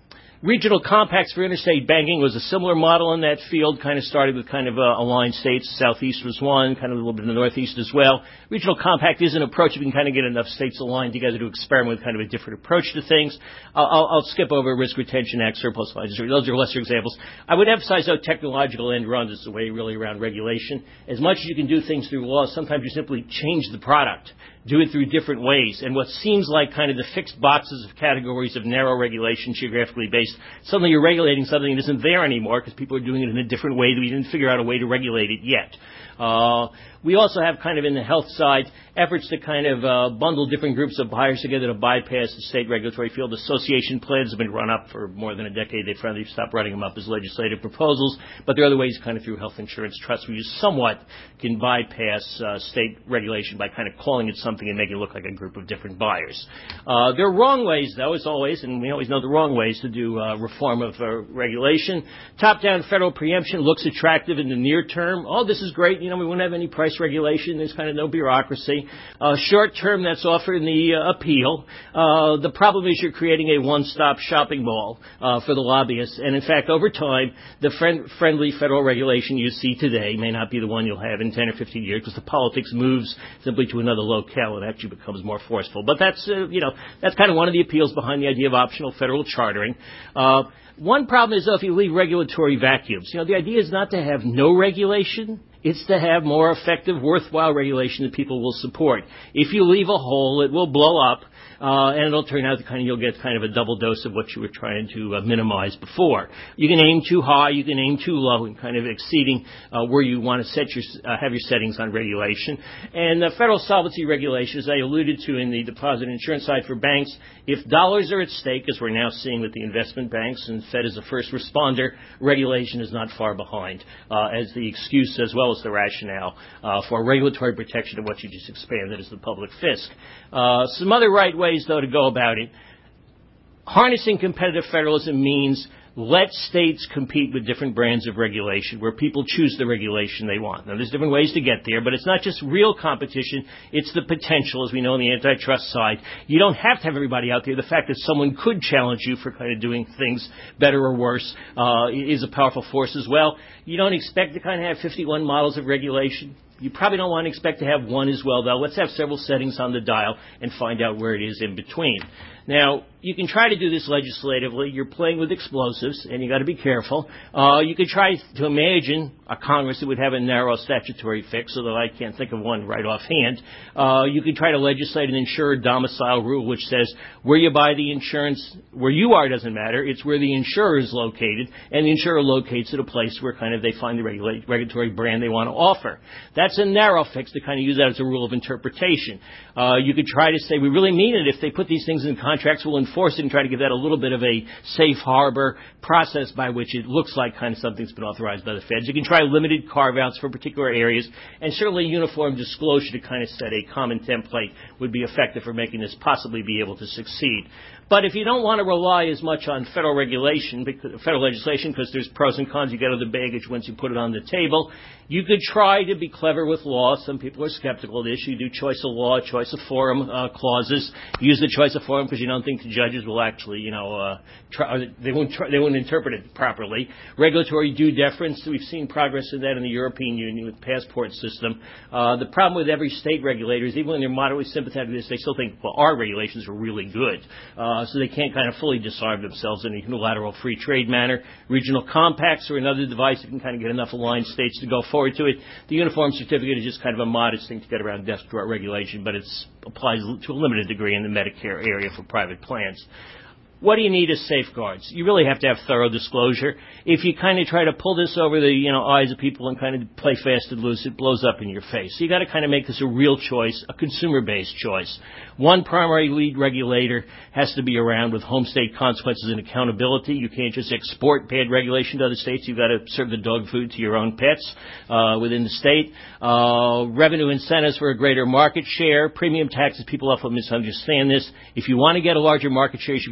Regional compacts for interstate banking was a similar model in that field, kind of started with kind of uh, aligned states. Southeast was one, kind of a little bit in the Northeast as well. Regional compact is an approach if you can kind of get enough states aligned together to experiment with kind of a different approach to things. I'll, I'll, I'll skip over Risk Retention Act, surplus lines. Those are lesser examples. I would emphasize, though, technological end runs is the way really around regulation. As much as you can do things through law, sometimes you simply change the product. Do it through different ways. And what seems like kind of the fixed boxes of categories of narrow regulation, geographically based, suddenly you're regulating something that isn't there anymore because people are doing it in a different way that we didn't figure out a way to regulate it yet. Uh, we also have kind of in the health side efforts to kind of uh, bundle different groups of buyers together to bypass the state regulatory field. Association plans have been run up for more than a decade. They finally stopped running them up as legislative proposals. But there are other ways kind of through health insurance trusts where you somewhat can bypass uh, state regulation by kind of calling it something and making it look like a group of different buyers. Uh, there are wrong ways, though, as always, and we always know the wrong ways to do uh, reform of uh, regulation. Top-down federal preemption looks attractive in the near term. Oh, this is great. You know, we won't have any price regulation. There's kind of no bureaucracy. Uh, short term, that's offered in the uh, appeal. Uh, the problem is you're creating a one-stop shopping mall uh, for the lobbyists. And in fact, over time, the friend- friendly federal regulation you see today may not be the one you'll have in ten or fifteen years because the politics moves simply to another locale and actually becomes more forceful. But that's, uh, you know, that's kind of one of the appeals behind the idea of optional federal chartering. Uh, one problem is, though, if you leave regulatory vacuums. You know, the idea is not to have no regulation. It's to have more effective, worthwhile regulation that people will support. If you leave a hole, it will blow up, uh, and it'll turn out that kind of you'll get kind of a double dose of what you were trying to uh, minimize before. You can aim too high, you can aim too low, and kind of exceeding uh, where you want to set your uh, have your settings on regulation. And the federal solvency regulation, as I alluded to in the deposit insurance side for banks, if dollars are at stake, as we're now seeing with the investment banks and Fed as a first responder, regulation is not far behind uh, as the excuse as well as the rationale uh, for regulatory protection of what you just expanded as the public fisc. Uh, some other right ways, though, to go about it. Harnessing competitive federalism means let states compete with different brands of regulation where people choose the regulation they want. Now, there's different ways to get there, but it's not just real competition. It's the potential, as we know on the antitrust side. You don't have to have everybody out there. The fact that someone could challenge you for kind of doing things better or worse uh, is a powerful force as well. You don't expect to kind of have fifty-one models of regulation. You probably don't want to expect to have one as well, though. Let's have several settings on the dial and find out where it is in between. Now, you can try to do this legislatively. You're playing with explosives, and you got to be careful. Uh, you could try to imagine a Congress that would have a narrow statutory fix, although I can't think of one right offhand. Uh, you could try to legislate an insurer domicile rule, which says where you buy the insurance, where you are doesn't matter. It's where the insurer is located, and the insurer locates at a place where kind of they find the regula- regulatory brand they want to offer. That's a narrow fix to kind of use that as a rule of interpretation. Uh, you could try to say we really mean it. If they put these things in contracts, we'll enforce it and try to give that a little bit of a safe harbor process by which it looks like kind of something's been authorized by the feds. You can try limited carve-outs for particular areas, and certainly uniform disclosure to kind of set a common template would be effective for making this possibly be able to succeed. But if you don't want to rely as much on federal regulation, because, federal legislation, because there's pros and cons, you get other baggage once you put it on the table, you could try to be clever with law. Some people are skeptical of this. You do choice of law, choice of forum uh, clauses. Use the choice of forum because you don't think the judges will actually, you know, uh, try, they won't try, they won't interpret it properly. Regulatory due deference. We've seen progress in that in the European Union with the passport system. Uh, the problem with every state regulator is even when they're moderately sympathetic to this, they still think, well, our regulations are really good. Uh, so they can't kind of fully disarm themselves in a unilateral free trade manner. Regional compacts are another device that can kind of get enough aligned states to go forward to it. The uniform certificate is just kind of a modest thing to get around desk drawer regulation, but it applies to a limited degree in the Medicare area for private plans. What do you need as safeguards? You really have to have thorough disclosure. If you kind of try to pull this over the, you know, eyes of people and kind of play fast and loose, it blows up in your face. So you got to kind of make this a real choice, a consumer-based choice. One primary lead regulator has to be around with home state consequences and accountability. You can't just export bad regulation to other states. You've got to serve the dog food to your own pets uh, within the state. Uh, revenue incentives for a greater market share. Premium taxes, people often misunderstand this. If you want to get a larger market share, you should be able to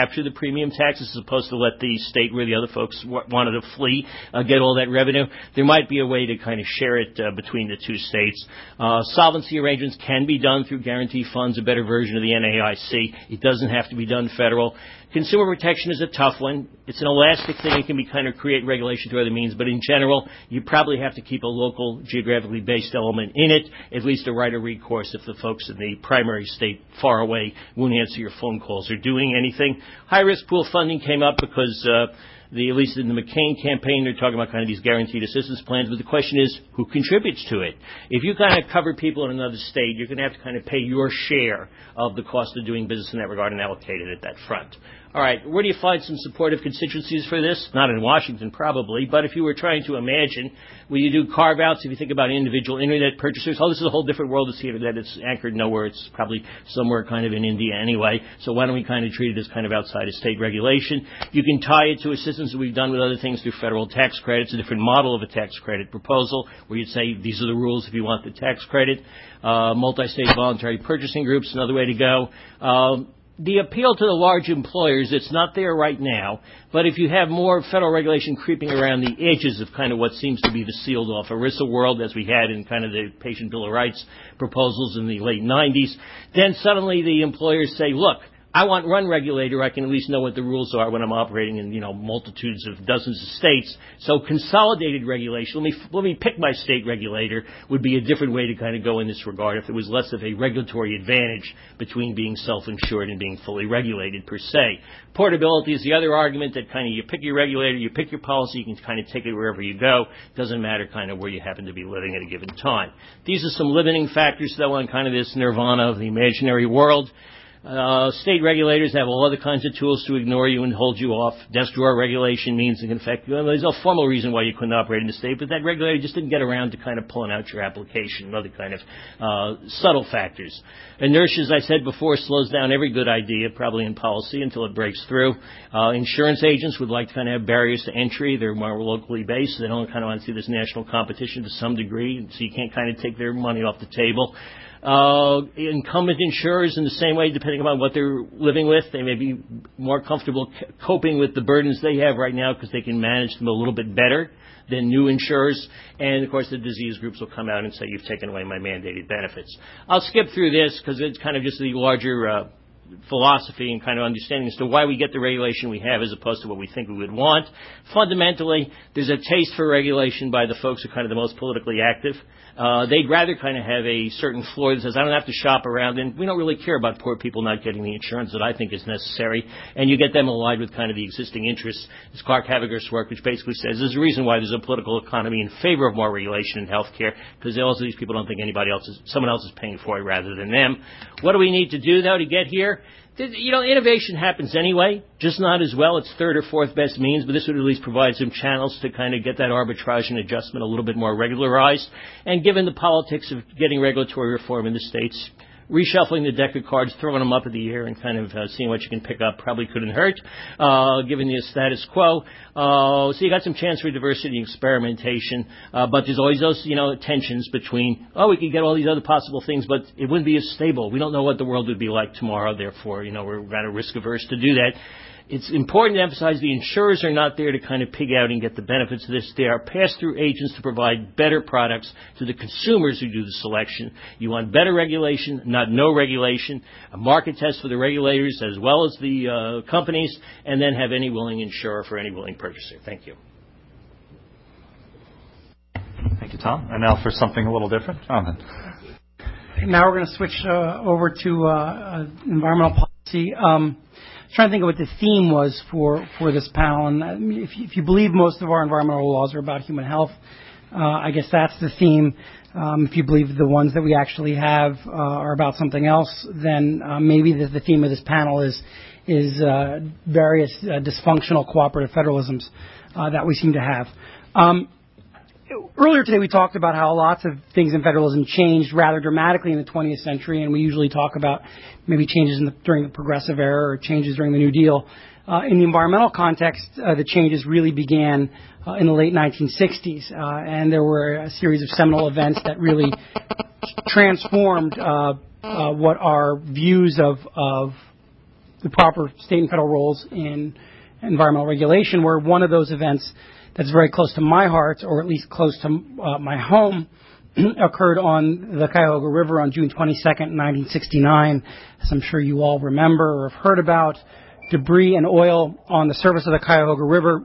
capture the premium taxes as opposed to let the state where the other folks w- wanted to flee uh, get all that revenue. There might be a way to kind of share it uh, between the two states. Uh, solvency arrangements can be done through guarantee funds, a better version of the N A I C. It doesn't have to be done federal. Consumer protection is a tough one. It's an elastic thing. It can be kind of create regulation through other means, but in general, you probably have to keep a local, geographically based element in it, at least a right of recourse if the folks in the primary state far away won't answer your phone calls or doing anything. High-risk pool funding came up because uh, the, at least in the McCain campaign, they're talking about kind of these guaranteed assistance plans, but the question is, who contributes to it? If you kind of cover people in another state, you're going to have to kind of pay your share of the cost of doing business in that regard and allocate it at that front. All right, where do you find some supportive constituencies for this? Not in Washington, probably, but if you were trying to imagine, will you do carve-outs if you think about individual Internet purchasers? Oh, this is a whole different world. It's here that it's anchored nowhere. It's probably somewhere kind of in India anyway, so why don't we kind of treat it as kind of outside of state regulation? You can tie it to assistance that we've done with other things through federal tax credits, a different model of a tax credit proposal, where you'd say these are the rules if you want the tax credit. Uh, multi-state voluntary purchasing groups, another way to go. Um, The appeal to the large employers, it's not there right now, but if you have more federal regulation creeping around the edges of kind of what seems to be the sealed-off ERISA world, as we had in kind of the Patient Bill of Rights proposals in the late nineties, then suddenly the employers say, look, I want one regulator. I can at least know what the rules are when I'm operating in, you know, multitudes of dozens of states. So consolidated regulation, let me, let me pick my state regulator, would be a different way to kind of go in this regard if there was less of a regulatory advantage between being self-insured and being fully regulated per se. Portability is the other argument that kind of you pick your regulator, you pick your policy, you can kind of take it wherever you go. Doesn't matter kind of where you happen to be living at a given time. These are some limiting factors, though, on kind of this nirvana of the imaginary world. Uh, state regulators have all other kinds of tools to ignore you and hold you off. Desk drawer regulation means, in fact, well, there's no formal reason why you couldn't operate in the state, but that regulator just didn't get around to kind of pulling out your application and other kind of uh, subtle factors. Inertia, as I said before, slows down every good idea, probably in policy, until it breaks through. Uh, insurance agents would like to kind of have barriers to entry. They're more locally based. They don't kind of want to see this national competition to some degree, so you can't kind of take their money off the table. Uh, incumbent insurers in the same way, depending upon what they're living with, they may be more comfortable c- coping with the burdens they have right now because they can manage them a little bit better than new insurers. And, of course, the disease groups will come out and say, you've taken away my mandated benefits. I'll skip through this because it's kind of just the larger uh, philosophy and kind of understanding as to why we get the regulation we have as opposed to what we think we would want. Fundamentally, there's a taste for regulation by the folks who are kind of the most politically active. Uh, they'd rather kind of have a certain floor that says, I don't have to shop around, and we don't really care about poor people not getting the insurance that I think is necessary, and you get them aligned with kind of the existing interests. It's Clark Haviger's work, which basically says there's a reason why there's a political economy in favor of more regulation in health care, because also these people don't think anybody else is, someone else is paying for it rather than them. What do we need to do, though, to get here? You know, innovation happens anyway, just not as well. It's third or fourth best means, but this would at least provide some channels to kind of get that arbitrage and adjustment a little bit more regularized. And given the politics of getting regulatory reform in the states, reshuffling the deck of cards, throwing them up in the air, and kind of uh, seeing what you can pick up probably couldn't hurt, uh, given the status quo. Uh, so you got some chance for diversity and experimentation, uh, but there's always those, you know, tensions between, oh, we could get all these other possible things, but it wouldn't be as stable. We don't know what the world would be like tomorrow, therefore, you know, we're kind of risk-averse to do that. It's important to emphasize the insurers are not there to kind of pig out and get the benefits of this. They are pass-through agents to provide better products to the consumers who do the selection. You want better regulation, not no regulation, a market test for the regulators as well as the uh, companies, and then have any willing insurer for any willing purchaser. Thank you. Thank you, Tom. And now for something a little different, Jonathan. Now we're going to switch uh, over to uh, environmental policy. Um, trying to think of what the theme was for, for this panel. And I mean, if, you, if you believe most of our environmental laws are about human health, uh, I guess that's the theme. Um, if you believe the ones that we actually have uh, are about something else, then uh, maybe the, the theme of this panel is is uh, various uh, dysfunctional cooperative federalisms uh, that we seem to have. Um, Earlier today, we talked about how lots of things in federalism changed rather dramatically in the twentieth century, and we usually talk about maybe changes in the, during the Progressive Era or changes during the New Deal. Uh, in the environmental context, uh, the changes really began uh, in the late nineteen sixties, uh, and there were a series of seminal events that really transformed uh, uh, what our views of, of the proper state and federal roles in environmental regulation, where one of those events that's very close to my heart, or at least close to uh, my home, occurred on the Cuyahoga River on June twenty-second, nineteen sixty-nine. As I'm sure you all remember or have heard about, debris and oil on the surface of the Cuyahoga River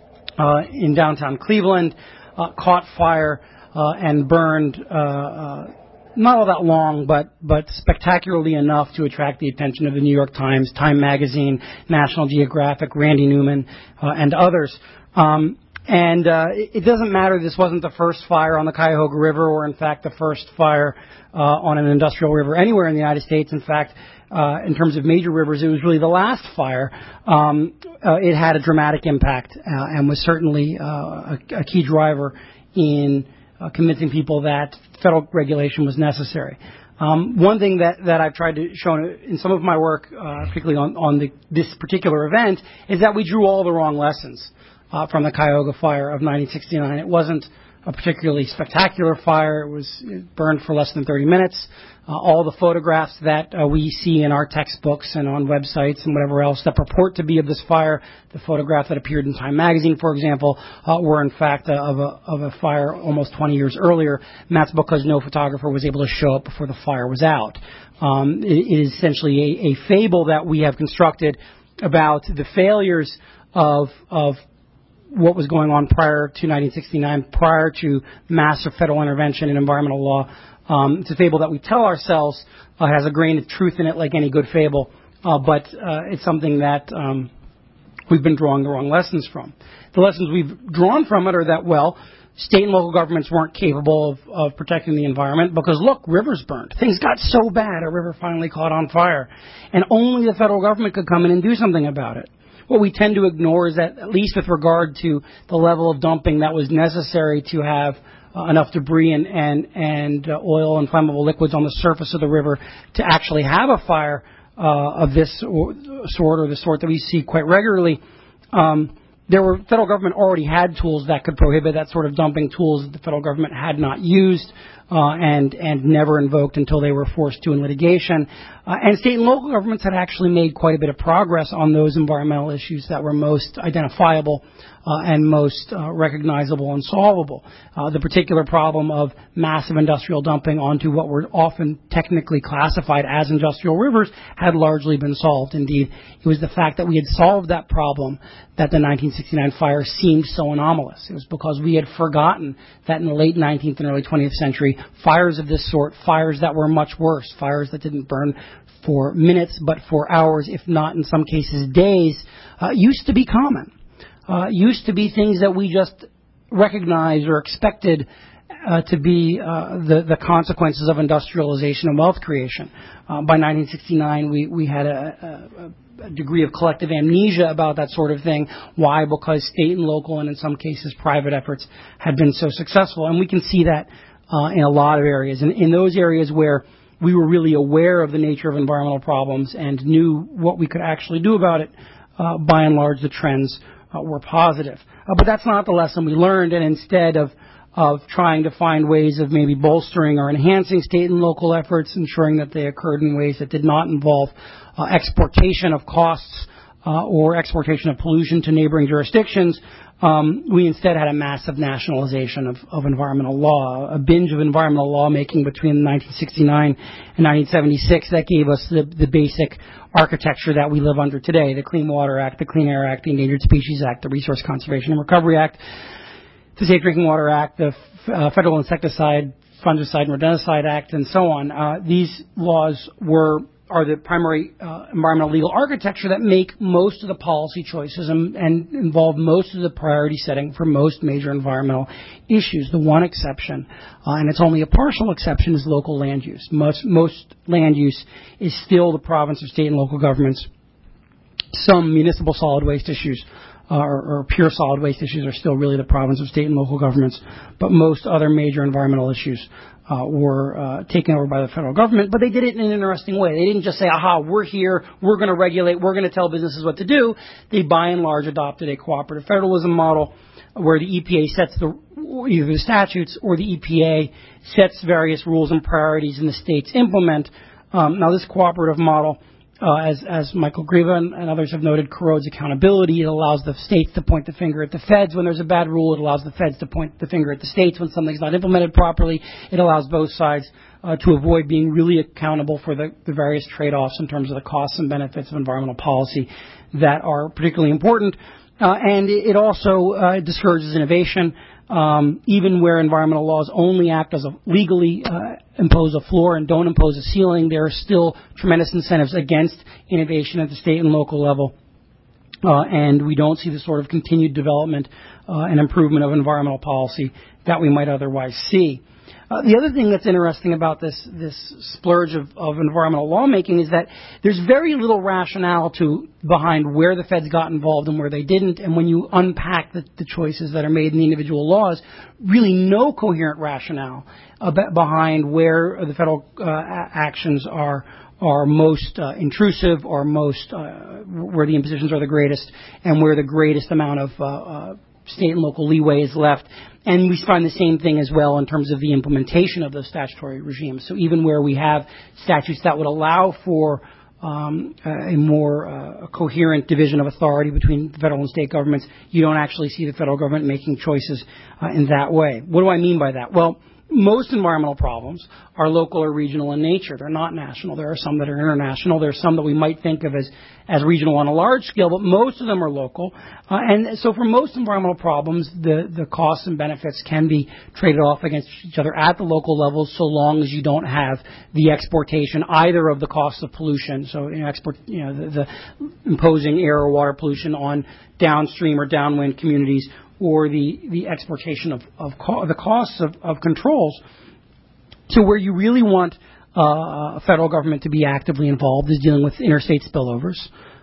uh, in downtown Cleveland uh, caught fire uh, and burned uh, uh, not all that long, but but spectacularly enough to attract the attention of the New York Times, Time Magazine, National Geographic, Randy Newman, uh, and others. Um, And uh, it doesn't matter, this wasn't the first fire on the Cuyahoga River or, in fact, the first fire uh, on an industrial river anywhere in the United States. In fact, uh, in terms of major rivers, it was really the last fire. Um, uh, it had a dramatic impact uh, and was certainly uh, a, a key driver in uh, convincing people that federal regulation was necessary. Um, one thing that, that I've tried to show in some of my work, uh, particularly on, on the, this particular event, is that we drew all the wrong lessons Uh, from the Cuyahoga fire of nineteen sixty-nine. It wasn't a particularly spectacular fire. It was it burned for less than thirty minutes. Uh, all the photographs that uh, we see in our textbooks and on websites and whatever else that purport to be of this fire, the photograph that appeared in Time Magazine, for example, uh, were in fact uh, of, a, of a fire almost twenty years earlier, and that's because no photographer was able to show up before the fire was out. Um, it, it is essentially a, a fable that we have constructed about the failures of of what was going on prior to nineteen sixty-nine, prior to massive federal intervention in environmental law. Um, it's a fable that we tell ourselves uh, has a grain of truth in it, like any good fable, uh, but uh, it's something that um, we've been drawing the wrong lessons from. The lessons we've drawn from it are that, well, state and local governments weren't capable of, of protecting the environment because, look, rivers burned. Things got so bad, a river finally caught on fire, and only the federal government could come in and do something about it. What we tend to ignore is that, at least with regard to the level of dumping that was necessary to have uh, enough debris and, and, and uh, oil and flammable liquids on the surface of the river to actually have a fire uh, of this or, sort or the sort that we see quite regularly, um, there were federal government already had tools that could prohibit that sort of dumping, tools that the federal government had not used uh, and and never invoked until they were forced to in litigation. Uh, and state and local governments had actually made quite a bit of progress on those environmental issues that were most identifiable uh, and most uh, recognizable and solvable. Uh, the particular problem of massive industrial dumping onto what were often technically classified as industrial rivers had largely been solved. Indeed, it was the fact that we had solved that problem that the nineteen sixty-nine fire seemed so anomalous. It was because we had forgotten that in the late nineteenth and early twentieth century, fires of this sort, fires that were much worse, fires that didn't burn for minutes but for hours, if not in some cases days, uh, used to be common. Uh, used to be things that we just recognized or expected uh, to be uh, the, the consequences of industrialization and wealth creation. Uh, by nineteen sixty-nine, we, we had a, a, a degree of collective amnesia about that sort of thing. Why? Because state and local and in some cases private efforts had been so successful. And we can see that uh, in a lot of areas. And in those areas where we were really aware of the nature of environmental problems and knew what we could actually do about it, uh, by and large the trends uh, were positive. Uh, but that's not the lesson we learned, and instead of of trying to find ways of maybe bolstering or enhancing state and local efforts, ensuring that they occurred in ways that did not involve uh, exportation of costs uh, or exportation of pollution to neighboring jurisdictions, Um, we instead had a massive nationalization of, of environmental law, a binge of environmental lawmaking between nineteen sixty-nine and nineteen seventy-six that gave us the, the basic architecture that we live under today: the Clean Water Act, the Clean Air Act, the Endangered Species Act, the Resource Conservation and Recovery Act, the Safe Drinking Water Act, the uh, Federal Insecticide, Fungicide, and Rodenticide Act, and so on. Uh, these laws were are the primary uh, environmental legal architecture that make most of the policy choices and, and involve most of the priority setting for most major environmental issues. The one exception, uh, and it's only a partial exception, is local land use. Most, most land use is still the province of state and local governments. Some municipal solid waste issues uh, or, or pure solid waste issues are still really the province of state and local governments, but most other major environmental issues Uh, were uh, taken over by the federal government, but they did it in an interesting way. They didn't just say, aha, we're here, we're going to regulate, we're going to tell businesses what to do. They, by and large, adopted a cooperative federalism model where the E P A sets the, either the statutes or the E P A sets various rules and priorities and the states implement. Um, now, this cooperative model uh, as, as Michael Grieva and, and others have noted, corrodes accountability. It allows the states to point the finger at the feds when there's a bad rule. It allows the feds to point the finger at the states when something's not implemented properly. It allows both sides uh, to avoid being really accountable for the, the various trade-offs in terms of the costs and benefits of environmental policy that are particularly important. Uh, and it also uh, discourages innovation. Um, even where environmental laws only act as a legally uh, impose a floor and don't impose a ceiling, there are still tremendous incentives against innovation at the state and local level. Uh, and we don't see the sort of continued development uh, and improvement of environmental policy that we might otherwise see. Uh, the other thing that's interesting about this this splurge of, of environmental lawmaking is that there's very little rationale to behind where the feds got involved and where they didn't. And when you unpack the, the choices that are made in the individual laws, really no coherent rationale about, behind where the federal uh, actions are are most uh, intrusive or most uh, where the impositions are the greatest and where the greatest amount of uh, uh, state and local leeway is left. And we find the same thing as well in terms of the implementation of those statutory regimes. So even where we have statutes that would allow for um, a more uh, coherent division of authority between the federal and state governments, you don't actually see the federal government making choices uh, in that way. What do I mean by that? Well, most environmental problems are local or regional in nature. They're not national. There are some that are international. There are some that we might think of as, as regional on a large scale, but most of them are local. Uh, and so for most environmental problems, the, the costs and benefits can be traded off against each other at the local level so long as you don't have the exportation either of the costs of pollution, so you know, export, you know, the, the imposing air or water pollution on downstream or downwind communities, or the, the exportation of, of co- the costs of, of controls, to where you really want uh, a federal government to be actively involved is dealing with interstate spillovers.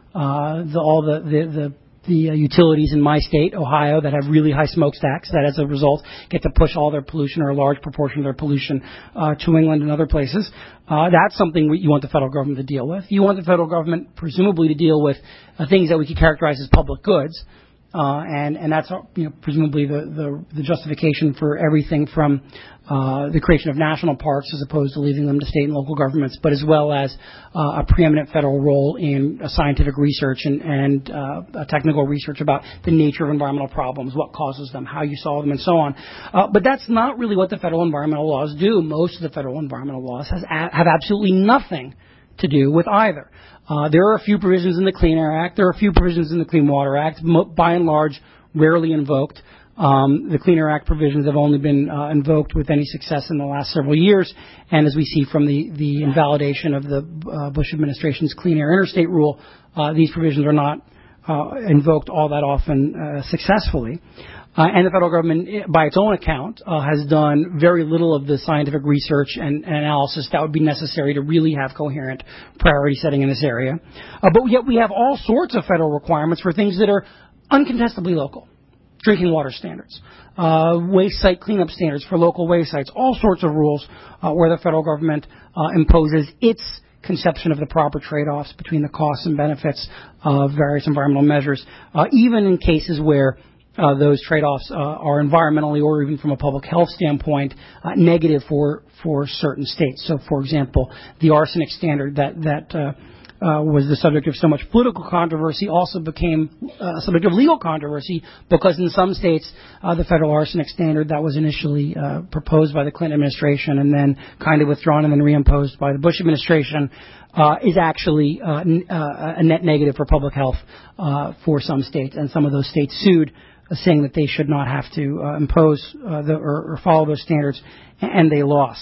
Uh, the, all the, the, the, the uh, utilities in my state, Ohio, that have really high smokestacks that as a result get to push all their pollution or a large proportion of their pollution uh, to England and other places. Uh, that's something you want the federal government to deal with. You want the federal government presumably to deal with uh, things that we could characterize as public goods. Uh, and, and that's, you know, presumably the, the, the justification for everything from uh, the creation of national parks as opposed to leaving them to state and local governments, but as well as uh, a preeminent federal role in uh, scientific research and, and uh, technical research about the nature of environmental problems, what causes them, how you solve them, and so on. Uh, but that's not really what the federal environmental laws do. Most of the federal environmental laws has a- have absolutely nothing to do with either. Uh, there are a few provisions in the Clean Air Act. There are a few provisions in the Clean Water Act, mo- by and large, rarely invoked. Um, the Clean Air Act provisions have only been uh, invoked with any success in the last several years. And as we see from the, the invalidation of the uh, Bush administration's Clean Air Interstate Rule, uh, these provisions are not uh, invoked all that often uh, successfully. Uh, and the federal government, by its own account, uh, has done very little of the scientific research and, and analysis that would be necessary to really have coherent priority setting in this area. Uh, but yet we have all sorts of federal requirements for things that are uncontestably local. Drinking water standards, uh, waste site cleanup standards for local waste sites, all sorts of rules uh, where the federal government uh, imposes its conception of the proper trade-offs between the costs and benefits of various environmental measures, uh, even in cases where Uh, those trade-offs uh, are environmentally or even from a public health standpoint uh, negative for for certain states. So, for example, the arsenic standard that that uh, uh, was the subject of so much political controversy also became uh, a subject of legal controversy because in some states uh, the federal arsenic standard that was initially uh, proposed by the Clinton administration and then kind of withdrawn and then reimposed by the Bush administration uh, is actually uh, n- uh, a net negative for public health uh, for some states, and some of those states sued, saying that they should not have to uh, impose uh, the, or, or follow those standards, and they lost.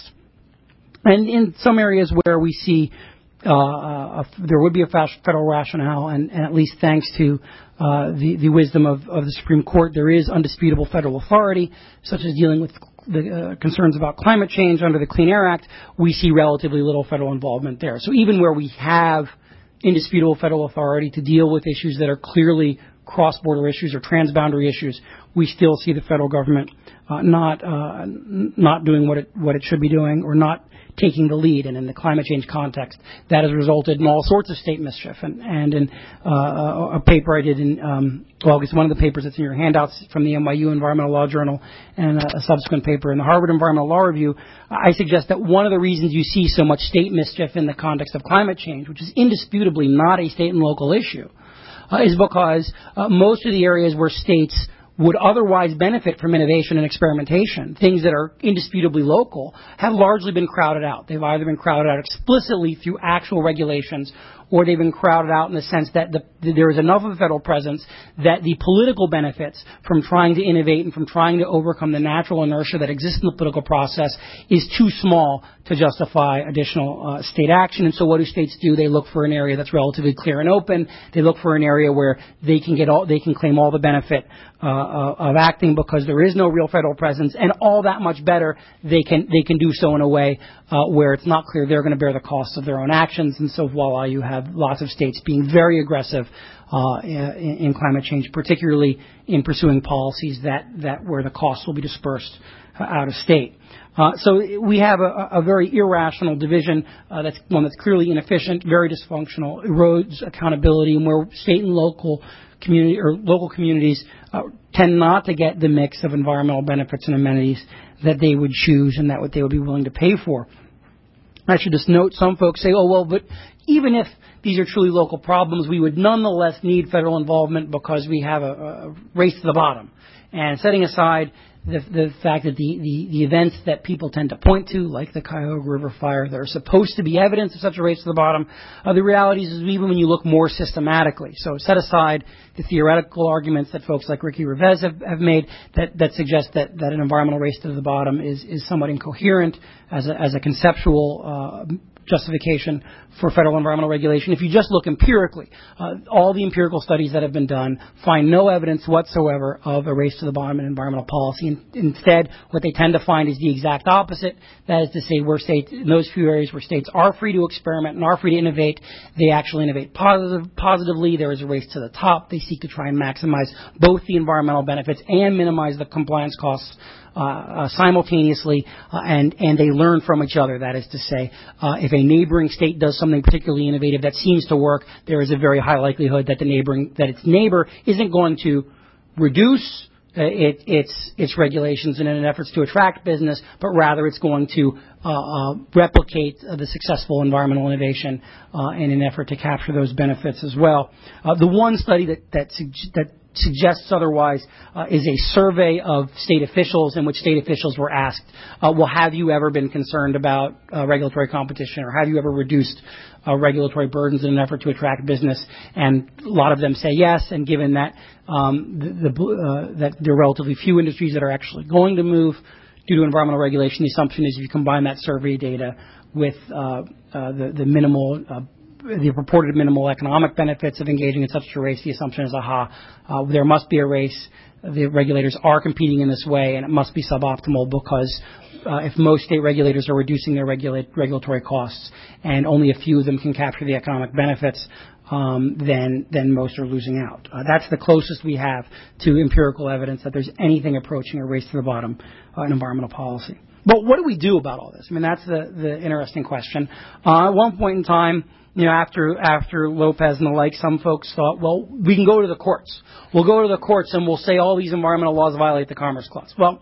And in some areas where we see uh, a, there would be a federal rationale, and, and at least thanks to uh, the, the wisdom of, of the Supreme Court, there is undisputable federal authority, such as dealing with the uh, concerns about climate change under the Clean Air Act. We see relatively little federal involvement there. So even where we have indisputable federal authority to deal with issues that are clearly cross-border issues or transboundary issues, we still see the federal government uh, not uh, n- not doing what it what it should be doing, or not taking the lead. And in the climate change context, that has resulted in all sorts of state mischief. And, and in uh, a paper I did in um, August, one of the papers that's in your handouts from the N Y U Environmental Law Journal, and a, a subsequent paper in the Harvard Environmental Law Review, I suggest that one of the reasons you see so much state mischief in the context of climate change, which is indisputably not a state and local issue, uh, is because uh, most of the areas where states would otherwise benefit from innovation and experimentation, things that are indisputably local, have largely been crowded out. They've either been crowded out explicitly through actual regulations, or they've been crowded out in the sense that the, there is enough of a federal presence that the political benefits from trying to innovate and from trying to overcome the natural inertia that exists in the political process is too small to justify additional uh, state action. And so what do states do? They look for an area that's relatively clear and open. They look for an area where they can get all, they can claim all the benefit uh, of acting because there is no real federal presence, and all that much better they can they can do so in a way uh, where it's not clear they're going to bear the cost of their own actions. And so voila, you have lots of states being very aggressive uh, in, in climate change, particularly in pursuing policies that, that where the costs will be dispersed uh, out of state. Uh, so we have a, a very irrational division uh, that's one that's clearly inefficient, very dysfunctional, erodes accountability, and where state and local community or local communities uh, tend not to get the mix of environmental benefits and amenities that they would choose and that what they would be willing to pay for. I should just note, some folks say, oh, well, but even if these are truly local problems, we would nonetheless need federal involvement because we have a, a race to the bottom. And setting aside the, the fact that the, the, the events that people tend to point to, like the Cuyahoga River fire, that are supposed to be evidence of such a race to the bottom, uh, the reality is even when you look more systematically. So set aside the theoretical arguments that folks like Ricky Revesz have, have made that, that suggest that, that an environmental race to the bottom is, is somewhat incoherent as a, as a conceptual uh, justification for federal environmental regulation. If you just look empirically, uh, all the empirical studies that have been done find no evidence whatsoever of a race to the bottom in environmental policy. And instead, what they tend to find is the exact opposite. That is to say, where states, in those few areas where states are free to experiment and are free to innovate, they actually innovate positive, positively. There is a race to the top. They seek to try and maximize both the environmental benefits and minimize the compliance costs Uh, uh, simultaneously, uh, and, and they learn from each other. That is to say, uh, if a neighboring state does something particularly innovative that seems to work, there is a very high likelihood that the neighboring, that its neighbor isn't going to reduce uh, it, its its regulations in an effort to attract business, but rather it's going to uh, uh, replicate uh, the successful environmental innovation uh, in an effort to capture those benefits as well. Uh, the one study that that that suggests otherwise uh, is a survey of state officials in which state officials were asked, uh, well, have you ever been concerned about uh, regulatory competition, or have you ever reduced uh, regulatory burdens in an effort to attract business? And a lot of them say yes, and given that um, the, the, uh, that there are relatively few industries that are actually going to move due to environmental regulation, the assumption is if you combine that survey data with uh, uh, the, the minimal uh, the purported minimal economic benefits of engaging in such a race, the assumption is, aha, uh, there must be a race. The regulators are competing in this way, and it must be suboptimal because uh, if most state regulators are reducing their regula- regulatory costs and only a few of them can capture the economic benefits, um, then then most are losing out. Uh, that's the closest we have to empirical evidence that there's anything approaching a race to the bottom uh, in environmental policy. But what do we do about all this? I mean, that's the, the interesting question. Uh, at one point in time, You know, after after Lopez and the like, some folks thought, well, we can go to the courts. We'll go to the courts and we'll say all these environmental laws violate the Commerce Clause. Well,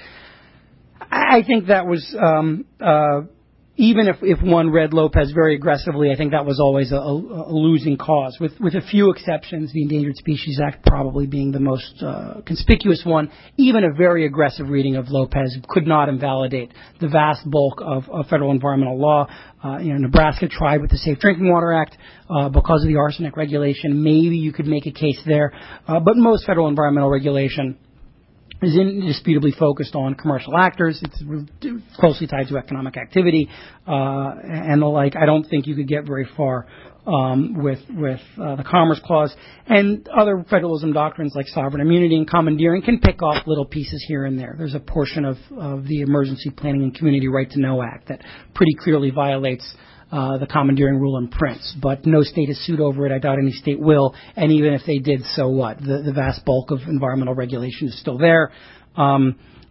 I think that was, um, uh, even if, if one read Lopez very aggressively, I think that was always a, a losing cause, with, with a few exceptions, the Endangered Species Act probably being the most uh, conspicuous one. Even a very aggressive reading of Lopez could not invalidate the vast bulk of, of federal environmental law. Uh, you know, Nebraska tried with the Safe Drinking Water Act uh, because of the arsenic regulation. Maybe you could make a case there, uh, but most federal environmental regulation is indisputably focused on commercial actors. It's closely tied to economic activity uh, and the like. I don't think you could get very far um, with with uh, the Commerce Clause. And other federalism doctrines like sovereign immunity and commandeering can pick off little pieces here and there. There's a portion of, of the Emergency Planning and Community Right to Know Act that pretty clearly violates Uh, the commandeering rule in Prince, but no state has sued over it. I doubt any state will, and even if they did, so what? The, the vast bulk of environmental regulation is still there. Um,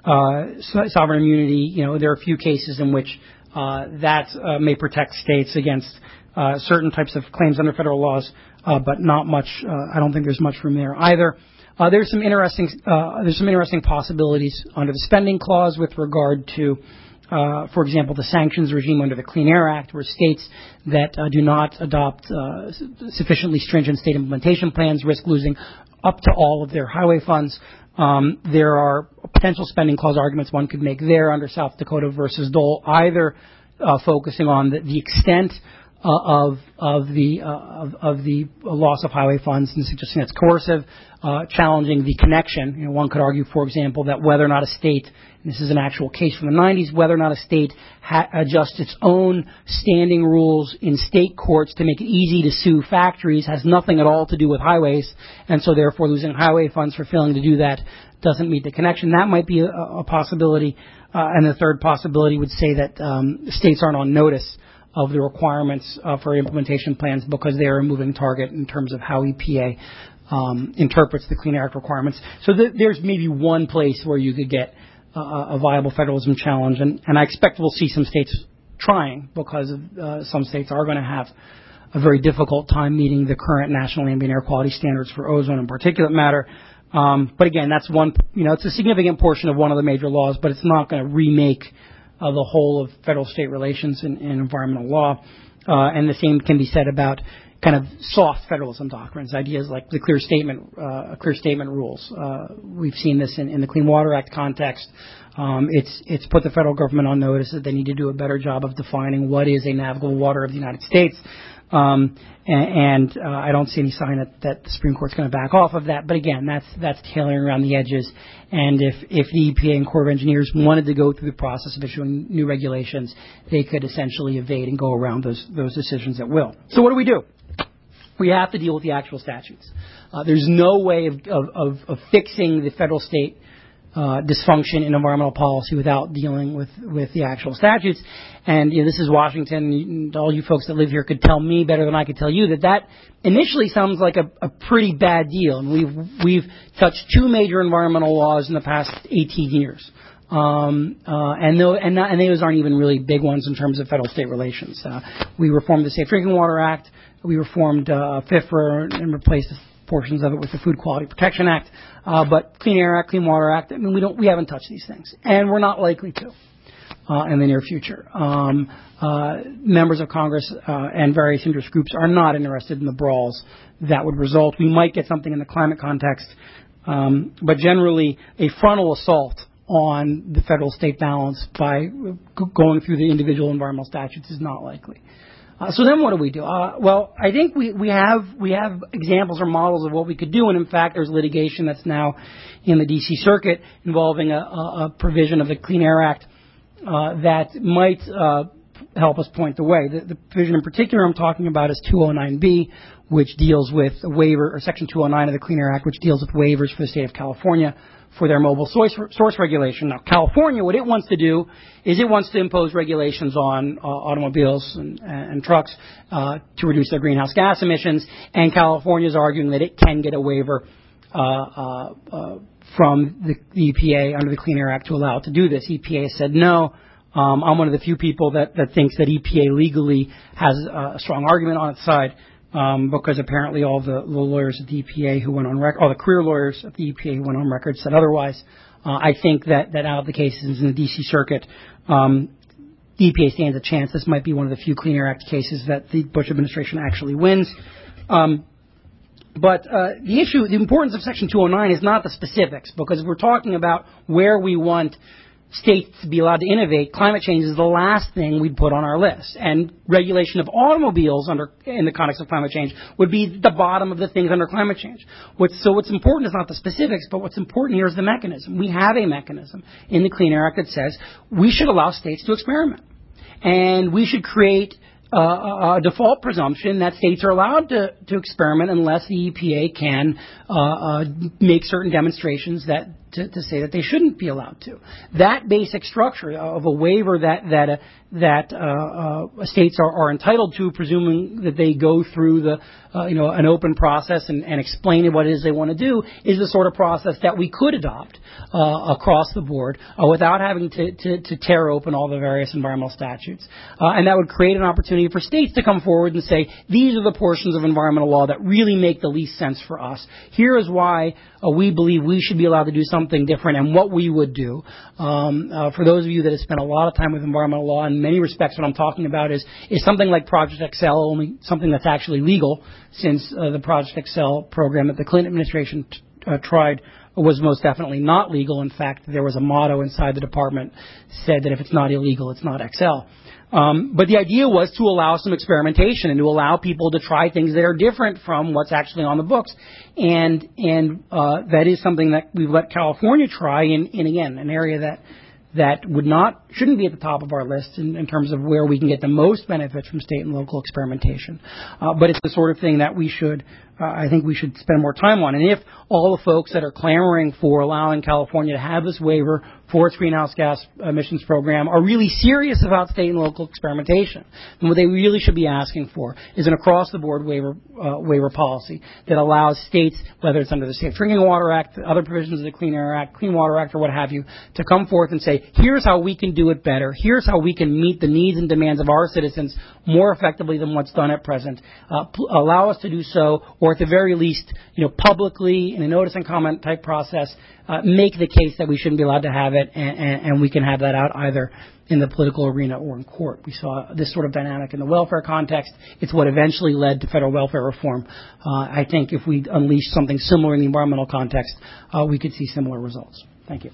uh, sovereign immunity, you know, there are a few cases in which uh, that uh, may protect states against uh, certain types of claims under federal laws, uh, but not much. Uh, I don't think there's much room there either. Uh, there's some interesting uh, there's some interesting possibilities under the spending clause with regard to, uh, for example, the sanctions regime under the Clean Air Act, where states that uh, do not adopt uh, sufficiently stringent state implementation plans risk losing up to all of their highway funds. Um, there are potential spending clause arguments one could make there under South Dakota versus Dole, either uh, focusing on the, the extent Uh, of of the uh, of, of the loss of highway funds and suggesting that's coercive, uh, challenging the connection. You know, one could argue, for example, that whether or not a state, and this is an actual case from the nineties, whether or not a state ha- adjusts its own standing rules in state courts to make it easy to sue factories has nothing at all to do with highways, and so therefore losing highway funds for failing to do that doesn't meet the connection. That might be a, a possibility. Uh, and the third possibility would say that um, states aren't on notice of the requirements uh, for implementation plans because they are a moving target in terms of how E P A um, interprets the Clean Air Act requirements. So th- there's maybe one place where you could get uh, a viable federalism challenge, and, and I expect we'll see some states trying because of, uh, some states are going to have a very difficult time meeting the current national ambient air quality standards for ozone and particulate matter. Um, but again, that's one, you know, it's a significant portion of one of the major laws, but it's not going to remake Uh, the whole of federal-state relations in, in environmental law. Uh, and the same can be said about kind of soft federalism doctrines, ideas like the clear statement, uh, clear statement rules. Uh, we've seen this in, in the Clean Water Act context. Um, it's it's put the federal government on notice that they need to do a better job of defining what is a navigable water of the United States. Um, and and uh, I don't see any sign that, that the Supreme Court's going to back off of that. But again, that's that's tailoring around the edges. And if, if the E P A and Corps of Engineers wanted to go through the process of issuing new regulations, they could essentially evade and go around those those decisions at will. So what do we do? We have to deal with the actual statutes. Uh, there's no way of, of, of, of fixing the federal-state uh, dysfunction in environmental policy without dealing with, with the actual statutes. And you know, this is Washington. And all you folks that live here could tell me better than I could tell you that that initially sounds like a, a pretty bad deal. And we've we've touched two major environmental laws in the past eighteen years. Um, uh, and, though, and, not, and those aren't even really big ones in terms of federal-state relations. Uh, we reformed the Safe Drinking Water Act. We reformed uh, FIFRA and replaced portions of it with the Food Quality Protection Act. Uh, but Clean Air Act, Clean Water Act, I mean, we don't, we haven't touched these things, and we're not likely to uh, in the near future. Um, uh, members of Congress uh, and various interest groups are not interested in the brawls that would result. We might get something in the climate context, um, but generally a frontal assault on the federal-state balance by g- going through the individual environmental statutes is not likely. Uh, so then what do we do? Uh, well, I think we, we have we have examples or models of what we could do, and in fact, there's litigation that's now in the D C Circuit involving a, a, a provision of the Clean Air Act uh, that might uh, help us point the way. The, the provision in particular I'm talking about is two oh nine B, which deals with a waiver, or Section two oh nine of the Clean Air Act, which deals with waivers for the state of California for their mobile source, source regulation. Now, California, what it wants to do is it wants to impose regulations on uh, automobiles and, and trucks uh, to reduce their greenhouse gas emissions, and California is arguing that it can get a waiver uh, uh, uh, from the, the E P A under the Clean Air Act to allow it to do this. E P A has said no. Um, I'm one of the few people that, that thinks that E P A legally has a strong argument on its side. Um, because apparently all the, the lawyers at the E P A who went on record, all the career lawyers at the E P A who went on record said otherwise. Uh, I think that, that out of the cases in the D C Circuit, um, the E P A stands a chance this might be one of the few Clean Air Act cases that the Bush administration actually wins. Um, but uh, the issue, the importance of Section two oh nine is not the specifics, because if we're talking about where we want states to be allowed to innovate, climate change is the last thing we'd put on our list. And regulation of automobiles under in the context of climate change would be the bottom of the things under climate change. What's, so what's important is not the specifics, but what's important here is the mechanism. We have a mechanism in the Clean Air Act that says we should allow states to experiment. And we should create uh, a default presumption that states are allowed to, to experiment unless the E P A can uh, uh, make certain demonstrations that to, to say that they shouldn't be allowed to. That basic structure of a waiver that that uh, that uh, uh, states are, are entitled to, presuming that they go through the uh, you know an open process and, and explain what it is they want to do, is the sort of process that we could adopt uh, across the board uh, without having to, to, to tear open all the various environmental statutes, uh, and that would create an opportunity for states to come forward and say, these are the portions of environmental law that really make the least sense for us. Here is why uh, we believe we should be allowed to do something different and what we would do. Um, uh, for those of you that have spent a lot of time with environmental law, in many respects what I'm talking about is, is something like Project Excel, only something that's actually legal, since uh, the Project Excel program that the Clinton administration t- uh, tried was most definitely not legal. In fact, there was a motto inside the department said that if it's not illegal, it's not Excel. Um, but the idea was to allow some experimentation and to allow people to try things that are different from what's actually on the books. And and uh, that is something that we've let California try in, in again, an area that that would not, shouldn't be at the top of our list in, in terms of where we can get the most benefits from state and local experimentation. Uh, but it's the sort of thing that we should, uh, I think we should spend more time on. And if all the folks that are clamoring for allowing California to have this waiver for its greenhouse gas emissions program are really serious about state and local experimentation, then what they really should be asking for is an across-the-board waiver uh, waiver policy that allows states, whether it's under the Safe Drinking Water Act, the other provisions of the Clean Air Act, Clean Water Act, or what have you, to come forth and say, here's how we can do it better. Here's how we can meet the needs and demands of our citizens more effectively than what's done at present. Uh, p- allow us to do so, or at the very least, you know, publicly in a notice and comment type process, uh, make the case that we shouldn't be allowed to have it, and, and, and we can have that out either in the political arena or in court. We saw this sort of dynamic in the welfare context. It's what eventually led to federal welfare reform. Uh, I think if we unleash something similar in the environmental context, uh, we could see similar results. Thank you.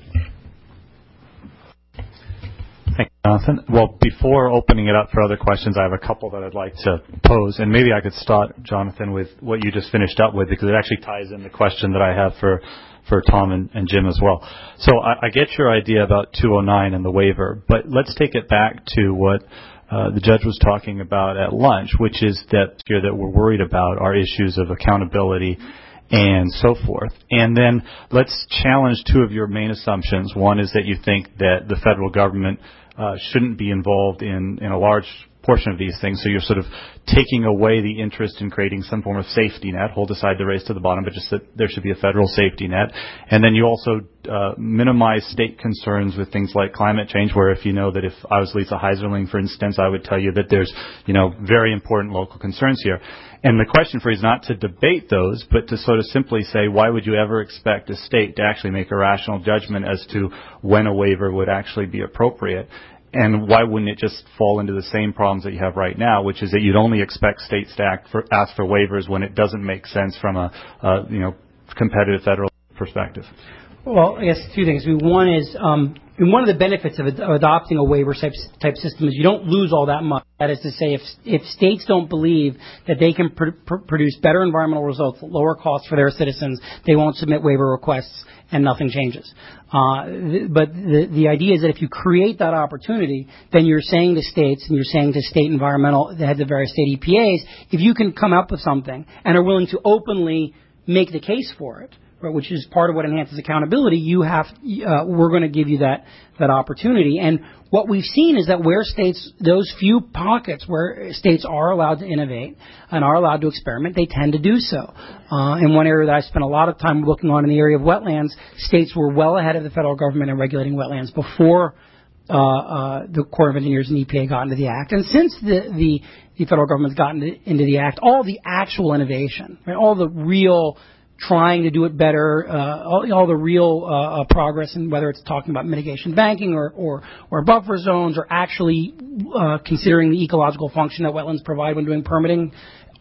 Thank you, Jonathan. Well, before opening it up for other questions, I have a couple that I'd like to pose. And maybe I could start, Jonathan, with what you just finished up with, because it actually ties in the question that I have for, for Tom and, and Jim as well. So I, I get your idea about two oh nine and the waiver, but let's take it back to what uh, the judge was talking about at lunch, which is that here that we're worried about are issues of accountability and so forth. And then let's challenge two of your main assumptions. One is that you think that the federal government uh, shouldn't be involved in, in a large portion of these things, so you're sort of taking away the interest in creating some form of safety net, hold aside the race to the bottom, but just that there should be a federal safety net. And then you also uh, minimize state concerns with things like climate change, where if you know that if I was Lisa Heiserling, for instance, I would tell you that there's, you know, very important local concerns here. And the question for you is not to debate those, but to sort of simply say, why would you ever expect a state to actually make a rational judgment as to when a waiver would actually be appropriate? And why wouldn't it just fall into the same problems that you have right now, which is that you'd only expect states to act for, ask for waivers when it doesn't make sense from a, uh, you know, competitive federal perspective? Well, I guess two things. One is, um, and one of the benefits of, ad- of adopting a waiver type, type system is you don't lose all that much. That is to say, if if states don't believe that they can pr- pr- produce better environmental results at lower costs for their citizens, they won't submit waiver requests, and nothing changes. Uh, th- but the, the idea is that if you create that opportunity, then you're saying to states and you're saying to state environmental, the heads of various state E P As, if you can come up with something and are willing to openly make the case for it, right, which is part of what enhances accountability, you have, uh, we're going to give you that, that opportunity. And what we've seen is that where states, those few pockets where states are allowed to innovate and are allowed to experiment, they tend to do so. Uh, in one area that I spent a lot of time looking on in the area of wetlands, states were well ahead of the federal government in regulating wetlands before uh, uh, the Corps of Engineers and E P A got into the act. And since the, the, the federal government's gotten into the act, all the actual innovation, right, all the real trying to do it better, uh, all, all the real uh, uh, progress, and whether it's talking about mitigation banking or, or, or buffer zones, or actually uh, considering the ecological function that wetlands provide when doing permitting,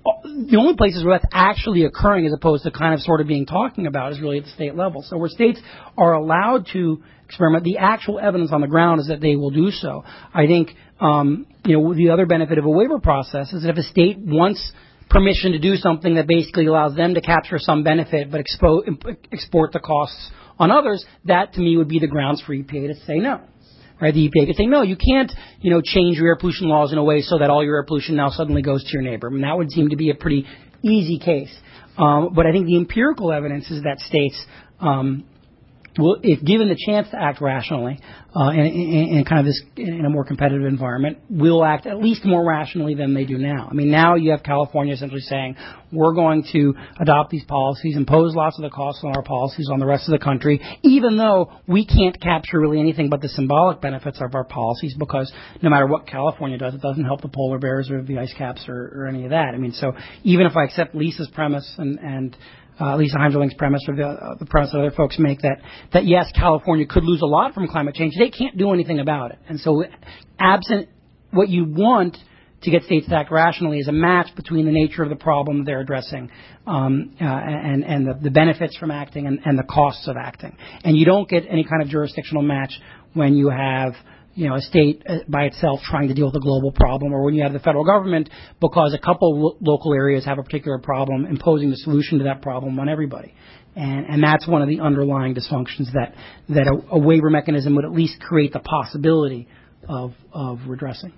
the only places where that's actually occurring as opposed to kind of sort of being talking about is really at the state level. So where states are allowed to experiment, the actual evidence on the ground is that they will do so. I think, um, you know, the other benefit of a waiver process is that if a state wants permission to do something that basically allows them to capture some benefit but expo- export the costs on others, that to me would be the grounds for E P A to say no. Right? The E P A could say, no, you can't, you know, change your air pollution laws in a way so that all your air pollution now suddenly goes to your neighbor. I mean, that would seem to be a pretty easy case. Um, but I think the empirical evidence is that states um, will, if given the chance to act rationally uh, in, in, in kind of this in a more competitive environment, will act at least more rationally than they do now. I mean, now you have California essentially saying we're going to adopt these policies, impose lots of the costs on our policies on the rest of the country, even though we can't capture really anything but the symbolic benefits of our policies, because no matter what California does, it doesn't help the polar bears or the ice caps or, or any of that. I mean, so even if I accept Lisa's premise and, and Uh, Lisa Heimderling's premise, or the, uh, the premise that other folks make, that, that yes, California could lose a lot from climate change, they can't do anything about it. And so absent what you want to get states to act rationally is a match between the nature of the problem they're addressing um, uh, and, and the, the benefits from acting and, and the costs of acting. And you don't get any kind of jurisdictional match when you have you know, a state by itself trying to deal with a global problem, or when you have the federal government, because a couple lo- local areas have a particular problem, imposing the solution to that problem on everybody. And, and that's one of the underlying dysfunctions that, that a, a waiver mechanism would at least create the possibility of, of redressing.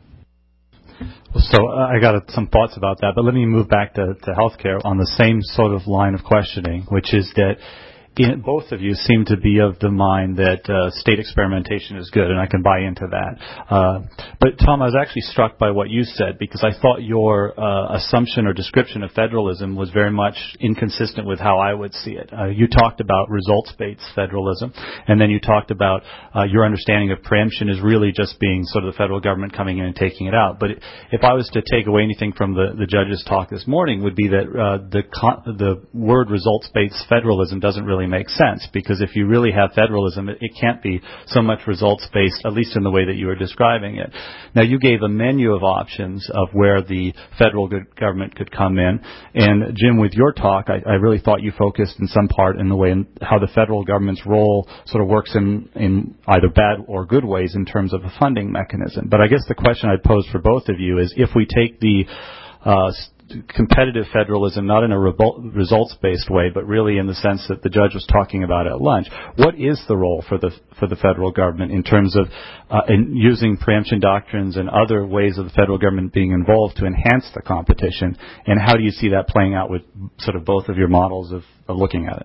So uh, I got some thoughts about that, but let me move back to, to healthcare on the same sort of line of questioning, which is that In, both of you seem to be of the mind that uh, state experimentation is good, and I can buy into that. Uh, but, Tom, I was actually struck by what you said, because I thought your uh, assumption or description of federalism was very much inconsistent with how I would see it. Uh, you talked about results-based federalism, and then you talked about uh, your understanding of preemption is really just being sort of the federal government coming in and taking it out. But if I was to take away anything from the, the judge's talk this morning, would be that uh, the, con- the word results-based federalism doesn't really make sense, because if you really have federalism, it, it can't be so much results-based, at least in the way that you were describing it. Now, you gave a menu of options of where the federal government could come in, and Jim, with your talk, I, I really thought you focused in some part in the way in how the federal government's role sort of works in, in either bad or good ways in terms of a funding mechanism. But I guess the question I'd pose for both of you is, if we take the uh, competitive federalism, not in a results-based way, but really in the sense that the judge was talking about at lunch, what is the role for the for the federal government in terms of uh, in using preemption doctrines and other ways of the federal government being involved to enhance the competition, and how do you see that playing out with sort of both of your models of, of looking at it?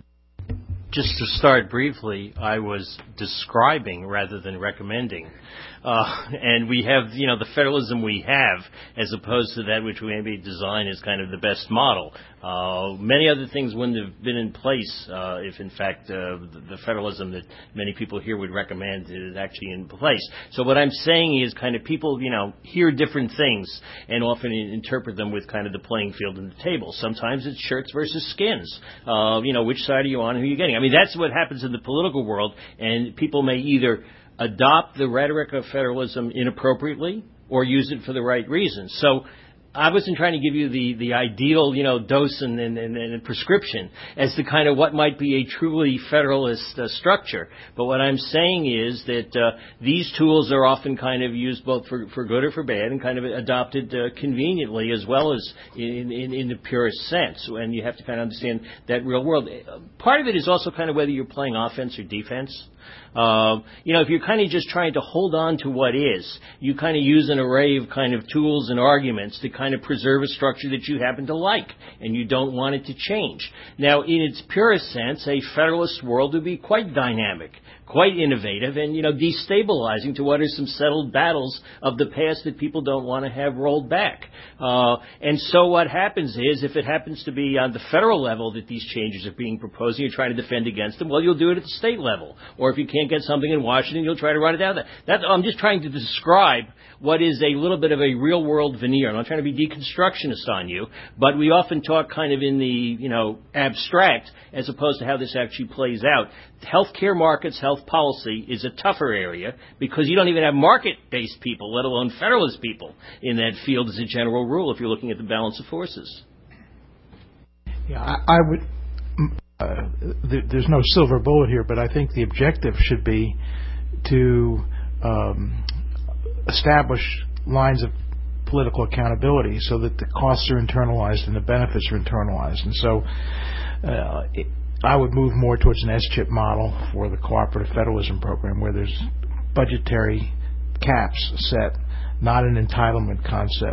Just to start briefly, I was describing rather than recommending. Uh, and we have, you know, the federalism we have, as opposed to that which we maybe design as kind of the best model. Uh, many other things wouldn't have been in place uh, if, in fact, uh, the, the federalism that many people here would recommend is actually in place. So what I'm saying is kind of people, you know, hear different things and often interpret them with kind of the playing field and the table. Sometimes it's shirts versus skins. Uh, you know, which side are you on and who are you getting? I mean, that's what happens in the political world, and people may either adopt the rhetoric of federalism inappropriately or use it for the right reasons. So I wasn't trying to give you the, the ideal, you know, dose and, and, and prescription as to kind of what might be a truly federalist uh, structure. But what I'm saying is that uh, these tools are often kind of used both for, for good or for bad, and kind of adopted uh, conveniently as well as in, in, in the purest sense. And you have to kind of understand that real world. Part of it is also kind of whether you're playing offense or defense. Uh, you know, if you're kind of just trying to hold on to what is, you kind of use an array of kind of tools and arguments to kind of preserve a structure that you happen to like, and you don't want it to change. Now, in its purest sense, a federalist world would be quite dynamic, quite innovative, and, you know, destabilizing to what are some settled battles of the past that people don't want to have rolled back. Uh, and so what happens is, if it happens to be on the federal level that these changes are being proposed and you're trying to defend against them, well, you'll do it at the state level. Or if you can't get something in Washington, you'll try to run it down there. That, I'm just trying to describe what is a little bit of a real-world veneer. I'm not trying to be deconstructionist on you, but we often talk kind of in the, you know, abstract as opposed to how this actually plays out. Healthcare markets, health policy is a tougher area because you don't even have market-based people, let alone federalist people, in that field as a general rule if you're looking at the balance of forces. Yeah, I, I would... Uh, th- there's no silver bullet here, but I think the objective should be to um, establish lines of political accountability so that the costs are internalized and the benefits are internalized. And so uh, it, I would move more towards an S chip model for the cooperative federalism program, where there's budgetary caps set, not an entitlement concept,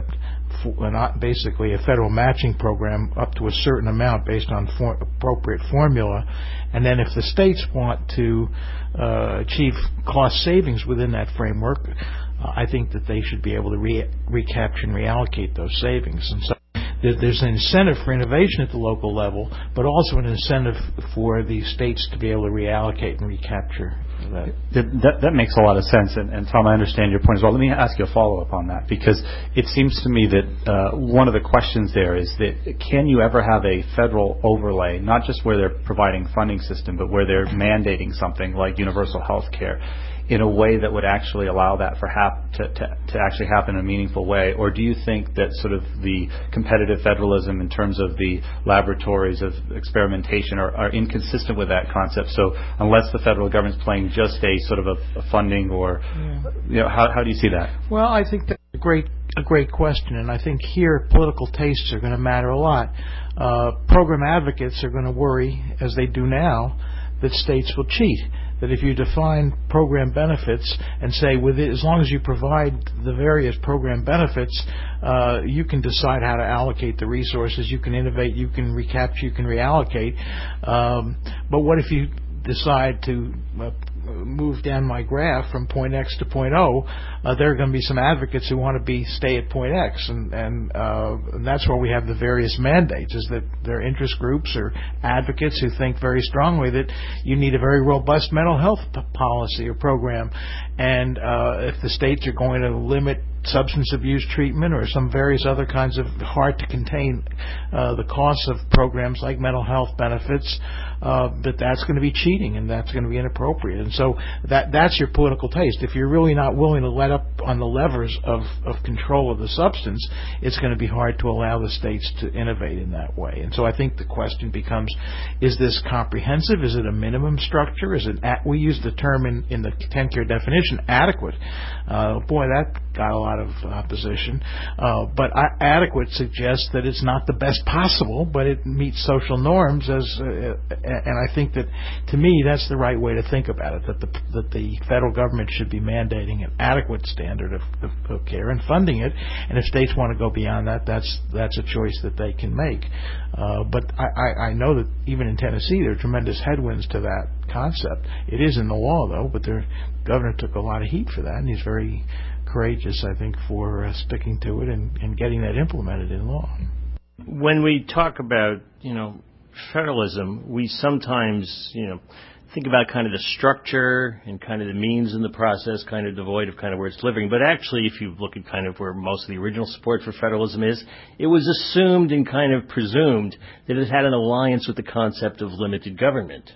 for, not basically a federal matching program up to a certain amount based on for, appropriate formula, and then if the states want to uh, achieve cost savings within that framework, uh, I think that they should be able to re- recapture and reallocate those savings. And so there's an incentive for innovation at the local level, but also an incentive for the states to be able to reallocate and recapture that. That, that makes a lot of sense, and, and Tom, I understand your point as well. Let me ask you a follow-up on that, because it seems to me that uh, one of the questions there is that can you ever have a federal overlay, not just where they're providing funding system, but where they're mandating something like universal health care, in a way that would actually allow that for hap- to, to, to actually happen in a meaningful way? Or do you think that sort of the competitive federalism in terms of the laboratories of experimentation are, are inconsistent with that concept? So unless the federal government's playing just a sort of a, a funding or, yeah. you know, how, how do you see that? Well, I think that's a great, a great question, and I think here political tastes are going to matter a lot. Uh, program advocates are going to worry, as they do now, that states will cheat. That if you define program benefits and say, with it, as long as you provide the various program benefits, uh, you can decide how to allocate the resources, you can innovate, you can recapture, you can reallocate. Um, but what if you decide to uh, move down my graph from point X to point O? Uh, there are going to be some advocates who want to be stay at point X, and and, uh, and that's where we have the various mandates, is that there are interest groups or advocates who think very strongly that you need a very robust mental health p- policy or program, and uh, if the states are going to limit substance abuse treatment or some various other kinds of hard to contain uh, the costs of programs like mental health benefits, uh, that that's going to be cheating and that's going to be inappropriate. And so that that's your political taste. If you're really not willing to let up on the levers of, of control of the substance, it's going to be hard to allow the states to innovate in that way. And so I think the question becomes, is this comprehensive? Is it a minimum structure? Is it at, we use the term in, in the TennCare definition, adequate. Uh, boy, that got a lot of opposition. Uh, but I, adequate suggests that it's not the best possible, but it meets social norms. As uh, and I think that, to me, that's the right way to think about it, that the, that the federal government should be mandating an adequate standard of, of, of care and funding it. And if states want to go beyond that, that's that's a choice that they can make. Uh, but I, I, I know that even in Tennessee, there are tremendous headwinds to that concept. It is in the law, though, but the governor took a lot of heat for that, and he's very courageous, I think, for uh, sticking to it and, and getting that implemented in law. When we talk about, you know, federalism, we sometimes, you know, think about kind of the structure and kind of the means in the process, kind of devoid of kind of where it's living. But actually, if you look at kind of where most of the original support for federalism is, it was assumed and kind of presumed that it had an alliance with the concept of limited government.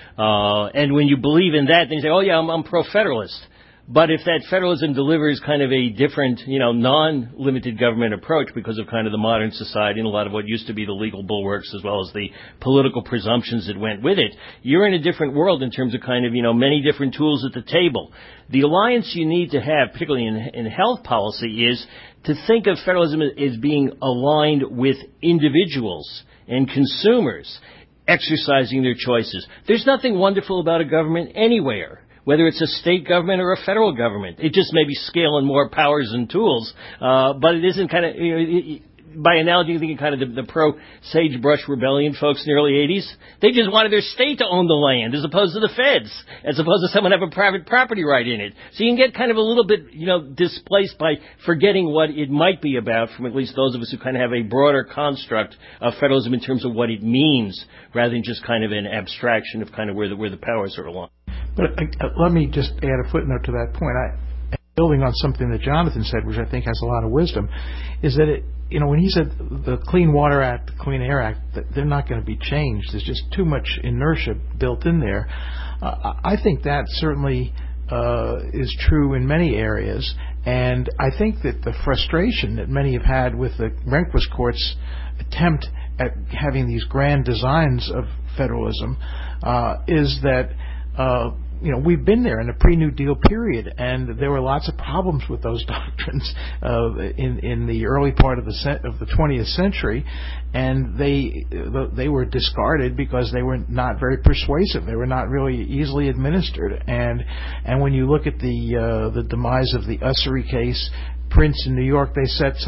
Uh, and when you believe in that, then you say, oh, yeah, I'm, I'm pro-federalist. But if that federalism delivers kind of a different, you know, non-limited government approach because of kind of the modern society and a lot of what used to be the legal bulwarks as well as the political presumptions that went with it, you're in a different world in terms of kind of, you know, many different tools at the table. The alliance you need to have, particularly in, in health policy, is to think of federalism as being aligned with individuals and consumers exercising their choices. There's nothing wonderful about a government anywhere, whether it's a state government or a federal government. It just may be scale and more powers and tools, uh, but it isn't kind of, you know, it, by analogy, you think of kind of the, the pro-Sagebrush Rebellion folks in the early eighties. They just wanted their state to own the land as opposed to the feds, as opposed to someone have a private property right in it. So you can get kind of a little bit, you know, displaced by forgetting what it might be about from at least those of us who kind of have a broader construct of federalism in terms of what it means, rather than just kind of an abstraction of kind of where the, where the powers are aligned. But uh, let me just add a footnote to that point. I, building on something that Jonathan said, which I think has a lot of wisdom, is that, it, you know, when he said the Clean Water Act, the Clean Air Act, that they're not going to be changed. There's just too much inertia built in there. Uh, I think that certainly uh, is true in many areas, and I think that the frustration that many have had with the Rehnquist Court's attempt at having these grand designs of federalism uh, is that uh, you know, we've been there in the pre-New Deal period, and there were lots of problems with those doctrines uh, in in the early part of the cent- of the twentieth century, and they they were discarded because they were not very persuasive. They were not really easily administered, and and when you look at the uh, the demise of the Ussery case, Prince in New York, they set some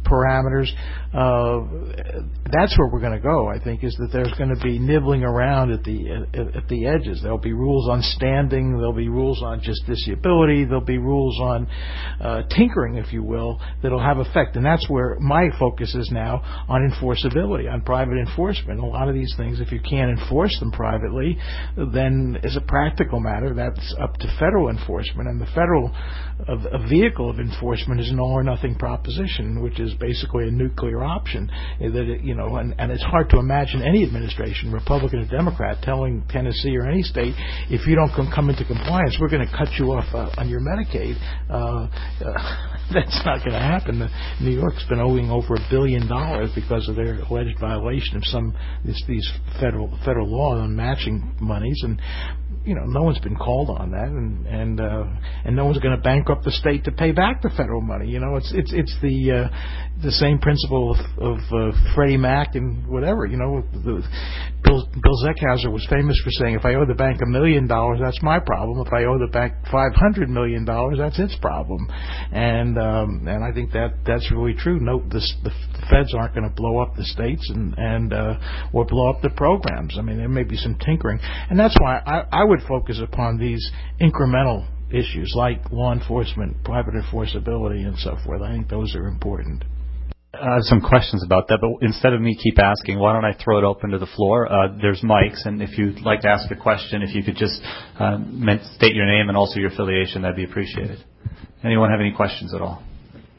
parameters. Uh, that's where we're going to go, I think, is that there's going to be nibbling around at the at, at the edges. There'll be rules on standing. There'll be rules on justiciability. There'll be rules on uh, tinkering, if you will, that'll have effect. And that's where my focus is now, on enforceability, on private enforcement. A lot of these things, if you can't enforce them privately, then as a practical matter, that's up to federal enforcement. And the federal a, a vehicle of enforcement is an all or nothing proposition, which is basically a nuclear option. That it, you know, and, and it's hard to imagine any administration, Republican or Democrat, telling Tennessee or any state, if you don't come, come into compliance, we're going to cut you off uh, on your Medicaid. Uh, uh, that's not going to happen. New York's been owing over a billion dollars because of their alleged violation of some this, these federal federal law on matching monies, and you know, no one's been called on that, and and uh, and no one's going to bankrupt the state to pay back the federal money. You know, it's it's it's the uh, the same principle of, of uh, Freddie Mac and whatever. You know, the, Bill Bill Zeckhauser was famous for saying, if I owe the bank a million dollars, that's my problem. If I owe the bank five hundred million dollars, that's its problem. And um, and I think that that's really true. No, the, the feds aren't going to blow up the states and and uh, or blow up the programs. I mean, there may be some tinkering, and that's why I, I would focus upon these incremental issues like law enforcement, private enforceability, and so forth. I think those are important. I have some questions about that, but instead of me keep asking, why don't I throw it open to the floor? Uh, there's mics, and if you'd like to ask a question, if you could just uh, state your name and also your affiliation, that'd be appreciated. Anyone have any questions at all?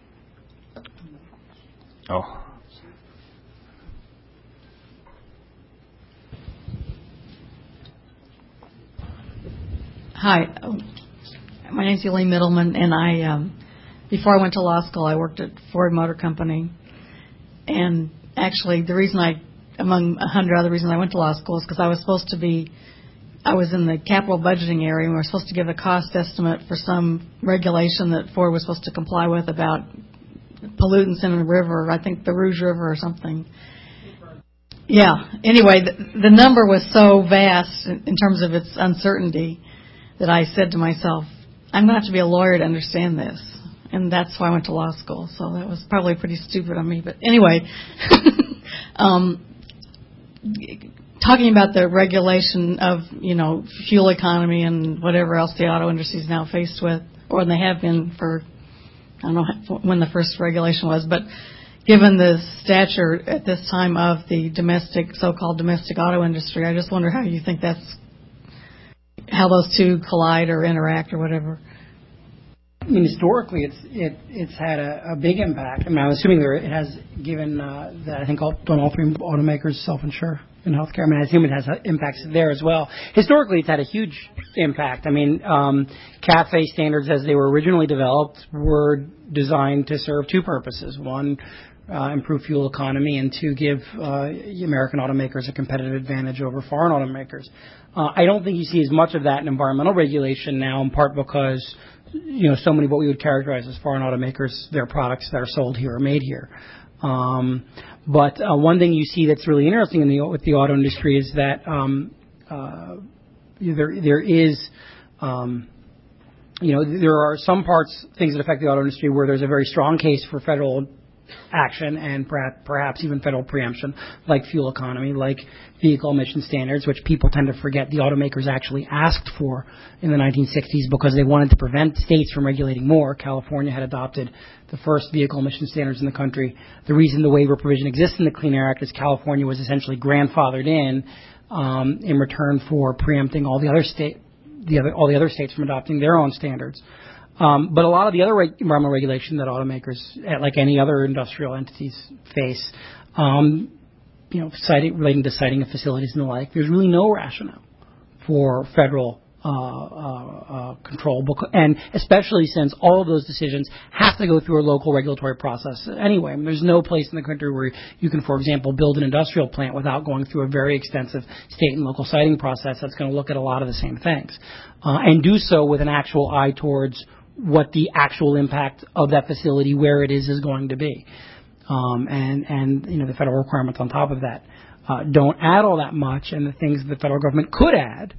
Oh. Hi, my name's Elaine Middleman, and I, um, before I went to law school, I worked at Ford Motor Company. And actually, the reason I, among a hundred other reasons I went to law school is because I was supposed to be, I was in the capital budgeting area, and we were supposed to give a cost estimate for some regulation that Ford was supposed to comply with about pollutants in a river, I think the Rouge River or something. Yeah. Anyway, the, the number was so vast in, in terms of its uncertainty that I said to myself, I'm going to have to be a lawyer to understand this. And that's why I went to law school. So that was probably pretty stupid on me. But anyway, um, talking about the regulation of, you know, fuel economy and whatever else the auto industry is now faced with, or they have been for, I don't know when the first regulation was, but given the stature at this time of the domestic, so-called domestic auto industry, I just wonder how you think that's, how those two collide or interact or whatever. I mean, historically, it's it it's had a, a big impact. I mean, I'm assuming there it has given uh, that I think all, don't all three automakers self-insure in healthcare. I mean, I assume it has impacts there as well. Historically, it's had a huge impact. I mean, um, C A F E standards, as they were originally developed, were designed to serve two purposes: one, uh, improve fuel economy, and two, give uh, American automakers a competitive advantage over foreign automakers. Uh, I don't think you see as much of that in environmental regulation now, in part because, you know, so many of what we would characterize as foreign automakers, their products that are sold here are made here. Um, but uh, one thing you see that's really interesting in the, with the auto industry is that um, uh, there there is, um, you know, there are some parts, things that affect the auto industry where there's a very strong case for federal action and perhaps even federal preemption, like fuel economy, like vehicle emission standards, which people tend to forget the automakers actually asked for in the nineteen sixties because they wanted to prevent states from regulating more. California had adopted the first vehicle emission standards in the country. The reason the waiver provision exists in the Clean Air Act is California was essentially grandfathered in um, in return for preempting all the other state, the other, all the other states from adopting their own standards. Um, but a lot of the other reg- environmental regulation that automakers, like any other industrial entities, face, um, you know, citing, relating to siting of facilities and the like, there's really no rationale for federal uh, uh, uh, control, and especially since all of those decisions have to go through a local regulatory process anyway. I mean, there's no place in the country where you can, for example, build an industrial plant without going through a very extensive state and local siting process that's going to look at a lot of the same things, uh, and do so with an actual eye towards what the actual impact of that facility, where it is, is going to be. Um, and, and, you know, the federal requirements on top of that uh, don't add all that much, and the things the federal government could add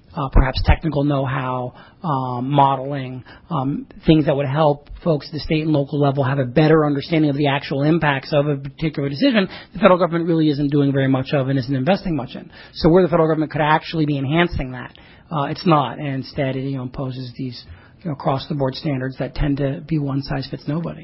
uh, perhaps technical know-how, um, modeling, um, things that would help folks at the state and local level have a better understanding of the actual impacts of a particular decision, the federal government really isn't doing very much of and isn't investing much in. So where the federal government could actually be enhancing that, uh, it's not, and instead it, you know, imposes these, you know, across-the-board standards that tend to be one-size-fits-nobody.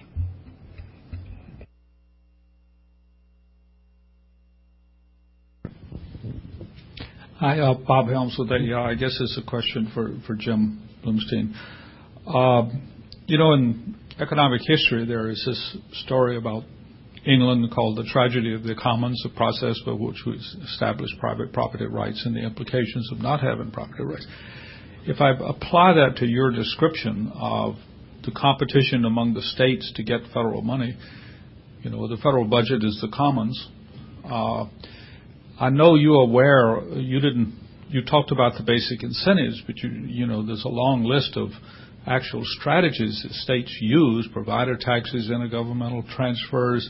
Hi, uh, Bob Helms with A E I. I guess this is a question for, for Jim Bloomstein. Uh, you know, in economic history, there is this story about England called the tragedy of the commons, a process by which we established private property rights and the implications of not having property rights. If I apply that to your description of the competition among the states to get federal money, you know, the federal budget is the commons. Uh, I know you're aware, you didn't, you talked about the basic incentives, but you, you know, there's a long list of actual strategies that states use, provider taxes, intergovernmental transfers,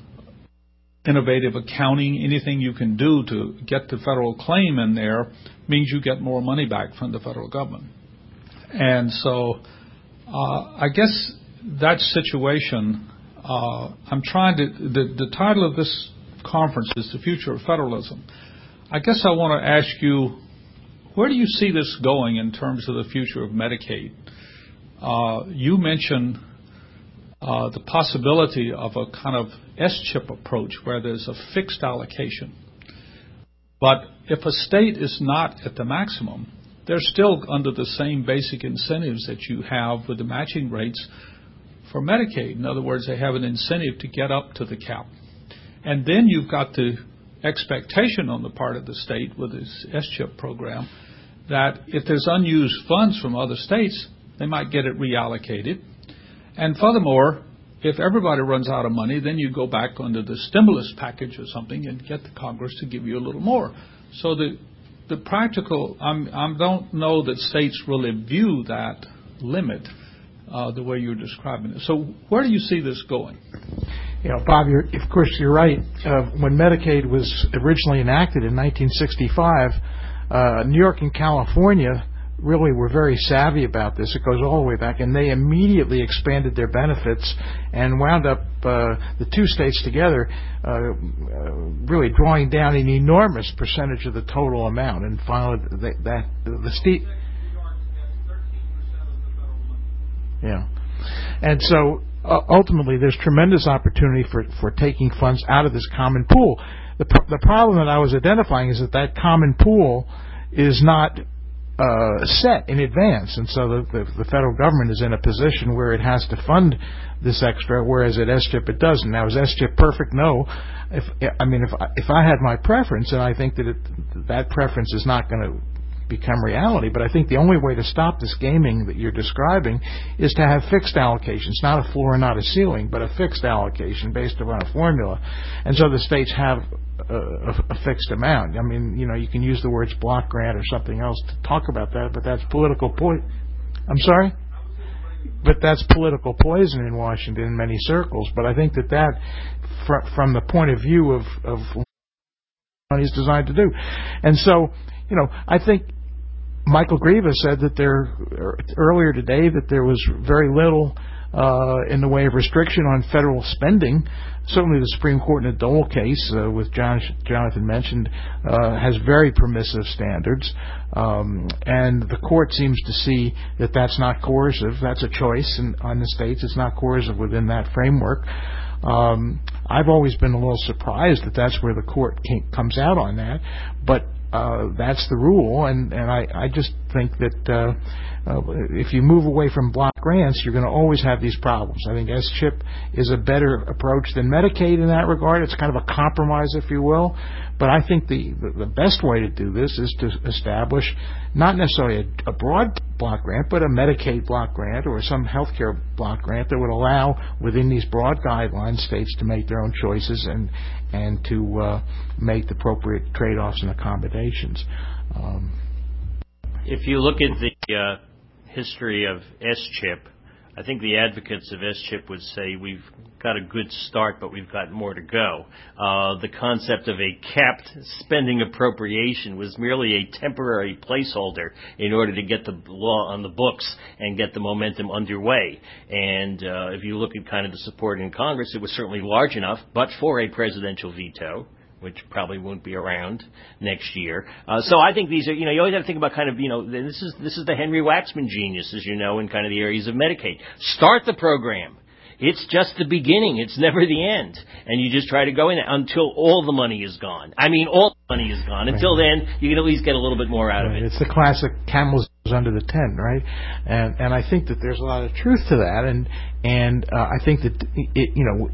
innovative accounting, anything you can do to get the federal claim in there means you get more money back from the federal government. And so uh, I guess that situation, uh, I'm trying to, the, the title of this conference is The Future of Federalism. I guess I want to ask you, where do you see this going in terms of the future of Medicaid? Uh, you mentioned uh, the possibility of a kind of S-chip approach where there's a fixed allocation. But if a state is not at the maximum, they're still under the same basic incentives that you have with the matching rates for Medicaid. In other words, they have an incentive to get up to the cap. And then you've got the expectation on the part of the state with this S-chip program that if there's unused funds from other states, they might get it reallocated. And furthermore, if everybody runs out of money, then you go back under the stimulus package or something and get the Congress to give you a little more. So the the practical, I'm, I don't know that states really view that limit uh, the way you're describing it. So where do you see this going? You know, Bob, you're, of course, you're right. Uh, when Medicaid was originally enacted in nineteen sixty-five, uh, New York and California really were very savvy about this. It goes all the way back, and they immediately expanded their benefits and wound up uh, the two states together uh, uh, really drawing down an enormous percentage of the total amount. And finally, that, that the state, yeah, and so. Uh, ultimately, there's tremendous opportunity for, for taking funds out of this common pool. The, pr- the problem that I was identifying is that that common pool is not uh, set in advance, and so the, the, the federal government is in a position where it has to fund this extra, whereas at S-chip it doesn't. Now, is S-chip perfect? No. If I mean, if I, if I had my preference, and I think that it, that preference is not going to become reality, but I think the only way to stop this gaming that you're describing is to have fixed allocations, not a floor, not a ceiling, but a fixed allocation based upon a formula. And so the states have a, a, a fixed amount. I mean, you know, you can use the words block grant or something else to talk about that, but that's political poison. I'm sorry? But that's political poison in Washington in many circles. But I think that that, fr- from the point of view of, of what money is designed to do. And so, you know, I think Michael Grieva said that there earlier today that there was very little uh, in the way of restriction on federal spending. Certainly, the Supreme Court in the Dole case, uh, with John, Jonathan mentioned, uh, has very permissive standards, um, and the court seems to see that that's not coercive. That's a choice in, on the states. It's not coercive within that framework. Um, I've always been a little surprised that that's where the court came, comes out on that, but. Uh, that's the rule, and, and I, I just think that uh, uh, if you move away from block grants, you're going to always have these problems. I think S-chip is a better approach than Medicaid in that regard. It's kind of a compromise, if you will. But I think the, the, the best way to do this is to establish not necessarily a, a broad block grant, but a Medicaid block grant or some health care block grant that would allow, within these broad guidelines, states to make their own choices and and to uh, make the appropriate trade-offs and accommodations. Um, if you look at the uh, history of S-chip, I think the advocates of S CHIP would say we've got a good start, but we've got more to go. Uh, the concept of a capped spending appropriation was merely a temporary placeholder in order to get the law on the books and get the momentum underway. And uh, if you look at kind of the support in Congress, it was certainly large enough, but for a presidential veto, which probably won't be around next year. Uh, so I think these are, you know, you always have to think about kind of, you know, this is this is the Henry Waxman genius, as you know, in kind of the areas of Medicaid. Start the program. It's just the beginning. It's never the end. And you just try to go in there until all the money is gone. I mean, all the money is gone. Until then, you can at least get a little bit more out right. of it. It's the classic camels under the tent, right? And and I think that there's a lot of truth to that. And, and uh, I think that, it, you know,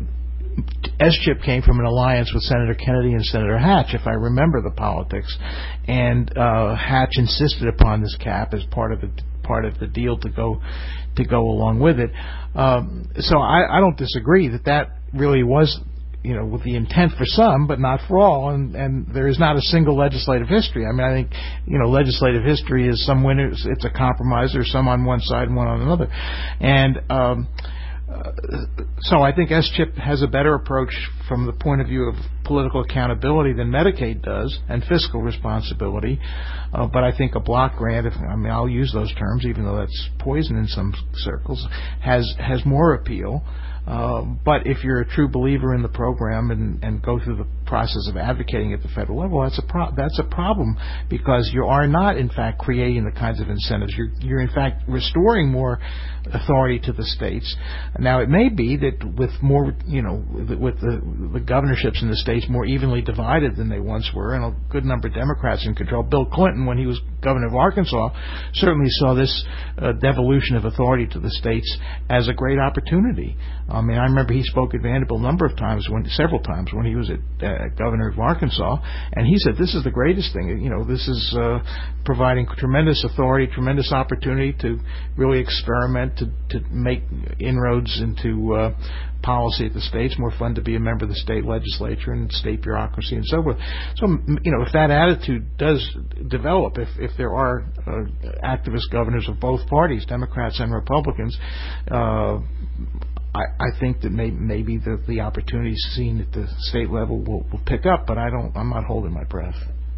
S CHIP came from an alliance with Senator Kennedy and Senator Hatch, if I remember the politics, and uh, Hatch insisted upon this cap as part of the part of the deal to go to go along with it. Um, so I, I don't disagree that that really was, you know, with the intent for some, but not for all. And, and there is not a single legislative history. I mean, I think, you know, legislative history is some winners, it's a compromise. There's some on one side and one on another, and. Um, Uh, so I think S CHIP has a better approach from the point of view of political accountability than Medicaid does, and fiscal responsibility. Uh, but I think a block grant, if, I mean, I'll use those terms, even though that's poison in some circles, has has more appeal. Uh, but if you're a true believer in the program and, and go through the process of advocating at the federal level, that's a pro- that's a problem, because you are not, in fact, creating the kinds of incentives. You're, you're in fact, restoring more authority to the states. Now, it may be that with more, you know, with the, the governorships in the states more evenly divided than they once were, and a good number of Democrats in control. Bill Clinton, when he was governor of Arkansas, certainly saw this uh, devolution of authority to the states as a great opportunity. I mean, I remember he spoke at Vanderbilt a number of times, when several times when he was at uh, governor of Arkansas, and he said, "This is the greatest thing. You know, this is uh, providing tremendous authority, tremendous opportunity to really experiment, to to make inroads into uh, policy at the states. More fun to be a member of the state legislature and state bureaucracy and so forth." So, you know, if that attitude does develop, if if there are uh, activist governors of both parties, Democrats and Republicans. Uh, I, I think that may, maybe the, the opportunities seen at the state level will, will pick up, but I don't. I'm not holding my breath.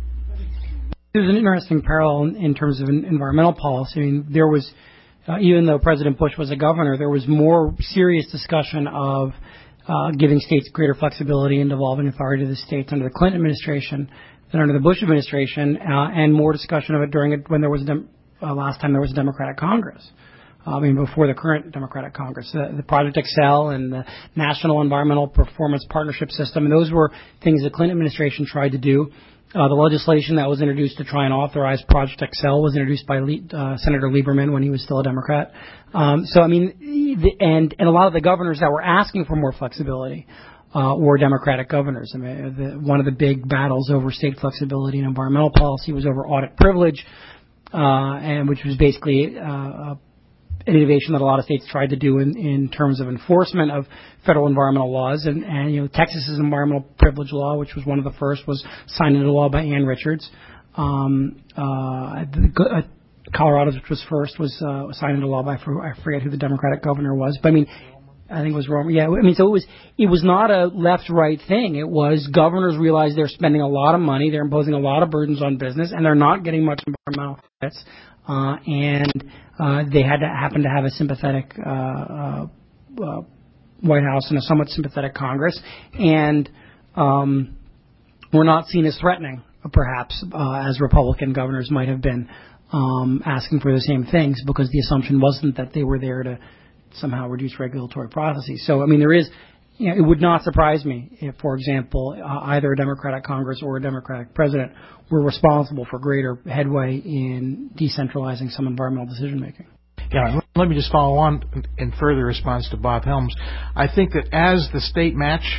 There's an interesting parallel in, in terms of environmental policy. I mean, there was, uh, even though President Bush was a governor, there was more serious discussion of uh, giving states greater flexibility and devolving authority to the states under the Clinton administration than under the Bush administration, uh, and more discussion of it during it when there was a dem- uh, last time there was a Democratic Congress. I mean, before the current Democratic Congress, uh, the Project Excel and the National Environmental Performance Partnership System, and those were things the Clinton administration tried to do. Uh, the legislation that was introduced to try and authorize Project Excel was introduced by uh, Senator Lieberman when he was still a Democrat. Um, so, I mean, the, and and a lot of the governors that were asking for more flexibility uh, were Democratic governors. I mean, the, one of the big battles over state flexibility and environmental policy was over audit privilege, uh, and which was basically uh, an innovation that a lot of states tried to do in, in terms of enforcement of federal environmental laws. And, and, you know, Texas's environmental privilege law, which was one of the first, was signed into law by Ann Richards. Um, uh, the, uh, Colorado's, which was first, was uh, signed into law by, I forget who the Democratic governor was, but I mean, I think it was Romer. Yeah, I mean, so it was it was not a left-right thing. It was governors realized they're spending a lot of money, they're imposing a lot of burdens on business, and they're not getting much environmental benefits. Uh, and uh, they had to happen to have a sympathetic uh, uh, uh, White House and a somewhat sympathetic Congress, and um, were not seen as threatening, perhaps, uh, as Republican governors might have been, um, asking for the same things, because the assumption wasn't that they were there to somehow reduce regulatory processes. So, I mean, there is, you know, it would not surprise me if, for example, uh, either a Democratic Congress or a Democratic president were responsible for greater headway in decentralizing some environmental decision-making. Yeah, let me just follow on in further response to Bob Helms. I think that as the state match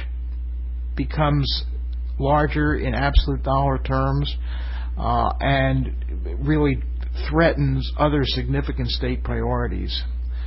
becomes larger in absolute dollar terms uh, and really threatens other significant state priorities,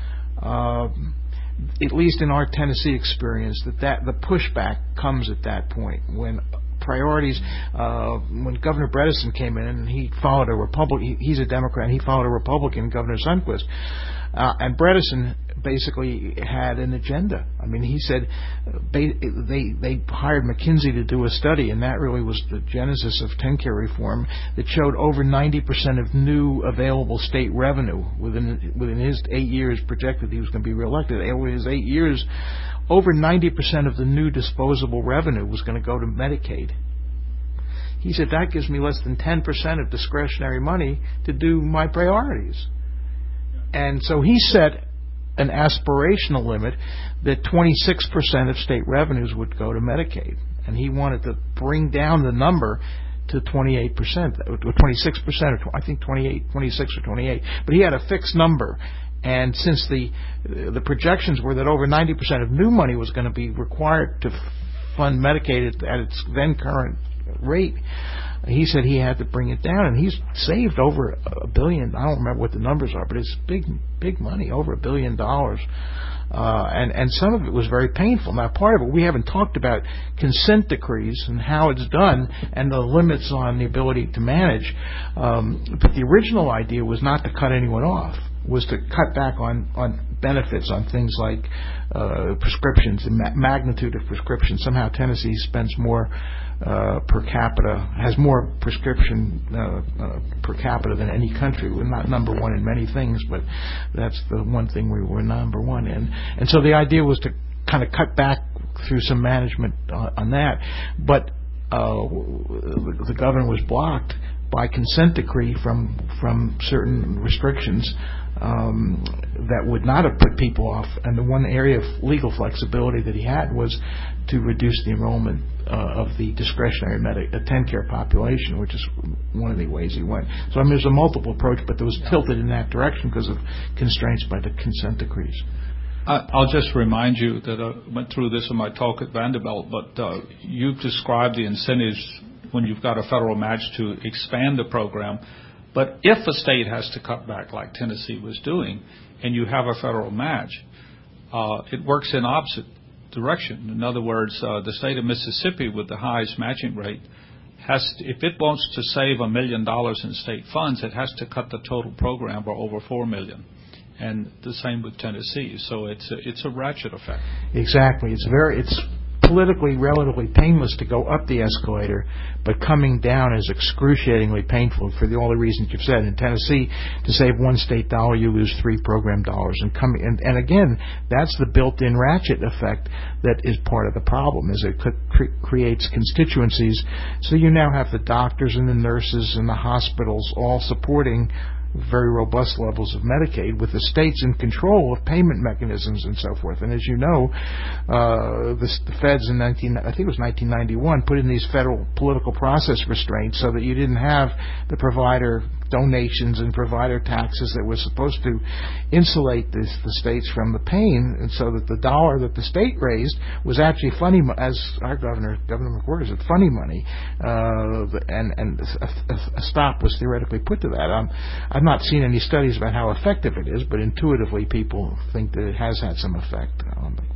uh, at least in our Tennessee experience, that, that the pushback comes at that point when priorities. Uh, when Governor Bredesen came in, and he followed a Republican, he, he's a Democrat, and he followed a Republican, Governor Sundquist, uh, and Bredesen basically had an agenda. I mean, he said they they they hired McKinsey to do a study, and that really was the genesis of TennCare reform, that showed over ninety percent of new available state revenue within within his eight years projected he was going to be reelected. Over his eight years, over ninety percent of the new disposable revenue was going to go to Medicaid. He said, that gives me less than ten percent of discretionary money to do my priorities. And so he set an aspirational limit that twenty-six percent of state revenues would go to Medicaid. And he wanted to bring down the number to twenty-eight percent, or twenty-six percent, or I think twenty-eight, twenty-six or twenty-eight. But he had a fixed number. And since the the projections were that over ninety percent of new money was going to be required to fund Medicaid at, at its then current rate, he said he had to bring it down, and he's saved over a billion. I don't remember what the numbers are, but it's big, big money, over a billion dollars. Uh, and, and some of it was very painful. Now, part of it, we haven't talked about consent decrees and how it's done and the limits on the ability to manage. Um, but the original idea was not to cut anyone off, was to cut back on, on benefits, on things like uh, prescriptions, the ma- magnitude of prescriptions. Somehow Tennessee spends more uh, per capita, has more prescription uh, uh, per capita than any country. We're not number one in many things, but that's the one thing we were number one in. And so the idea was to kind of cut back through some management on, on that. But uh, the, the governor was blocked by consent decree from from certain restrictions um, that would not have put people off. And the one area of legal flexibility that he had was to reduce the enrollment uh, of the discretionary Medi- uh, TennCare population, which is one of the ways he went. So I mean, there's a multiple approach, but it was tilted in that direction because of constraints by the consent decrees. I'll just remind you that I went through this in my talk at Vanderbilt, but uh, you've described the incentives when you've got a federal match to expand the program. But if a state has to cut back like Tennessee was doing, and you have a federal match, uh, it works in opposite direction. In other words, uh, the state of Mississippi with the highest matching rate has, to, if it wants to save a million dollars in state funds, it has to cut the total program by over four million. And the same with Tennessee. So it's a, it's a ratchet effect. Exactly. It's very it's politically relatively painless to go up the escalator, but coming down is excruciatingly painful for the only reasons you've said. In Tennessee, to save one state dollar, you lose three program dollars. And coming and, and again, that's the built-in ratchet effect that is part of the problem. Is it cre- creates constituencies, so you now have the doctors and the nurses and the hospitals all supporting very robust levels of Medicaid, with the states in control of payment mechanisms and so forth. And as you know, uh, the, the feds in nineteen, I think it was nineteen ninety-one, put in these federal political process restraints so that you didn't have the provider donations and provider taxes that were supposed to insulate this, the states from the pain, and so that the dollar that the state raised was actually funny, as our governor, Governor McWhorter said, funny money, uh, and, and a, a, a stop was theoretically put to that. Um, I've not seen any studies about how effective it is, but intuitively people think that it has had some effect on them.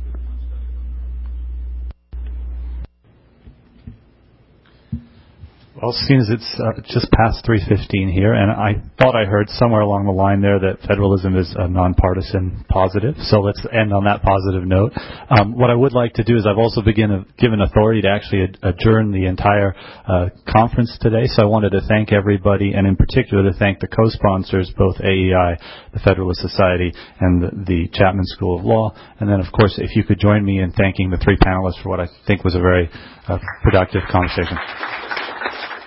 Well, seeing as it's uh, just past three fifteen here, and I thought I heard somewhere along the line there that federalism is a nonpartisan positive, so let's end on that positive note. Um, what I would like to do is I've also begin a, given authority to actually ad- adjourn the entire uh, conference today, so I wanted to thank everybody, and in particular to thank the co-sponsors, both A E I, the Federalist Society, and the, the Chapman School of Law, and then, of course, if you could join me in thanking the three panelists for what I think was a very uh, productive conversation.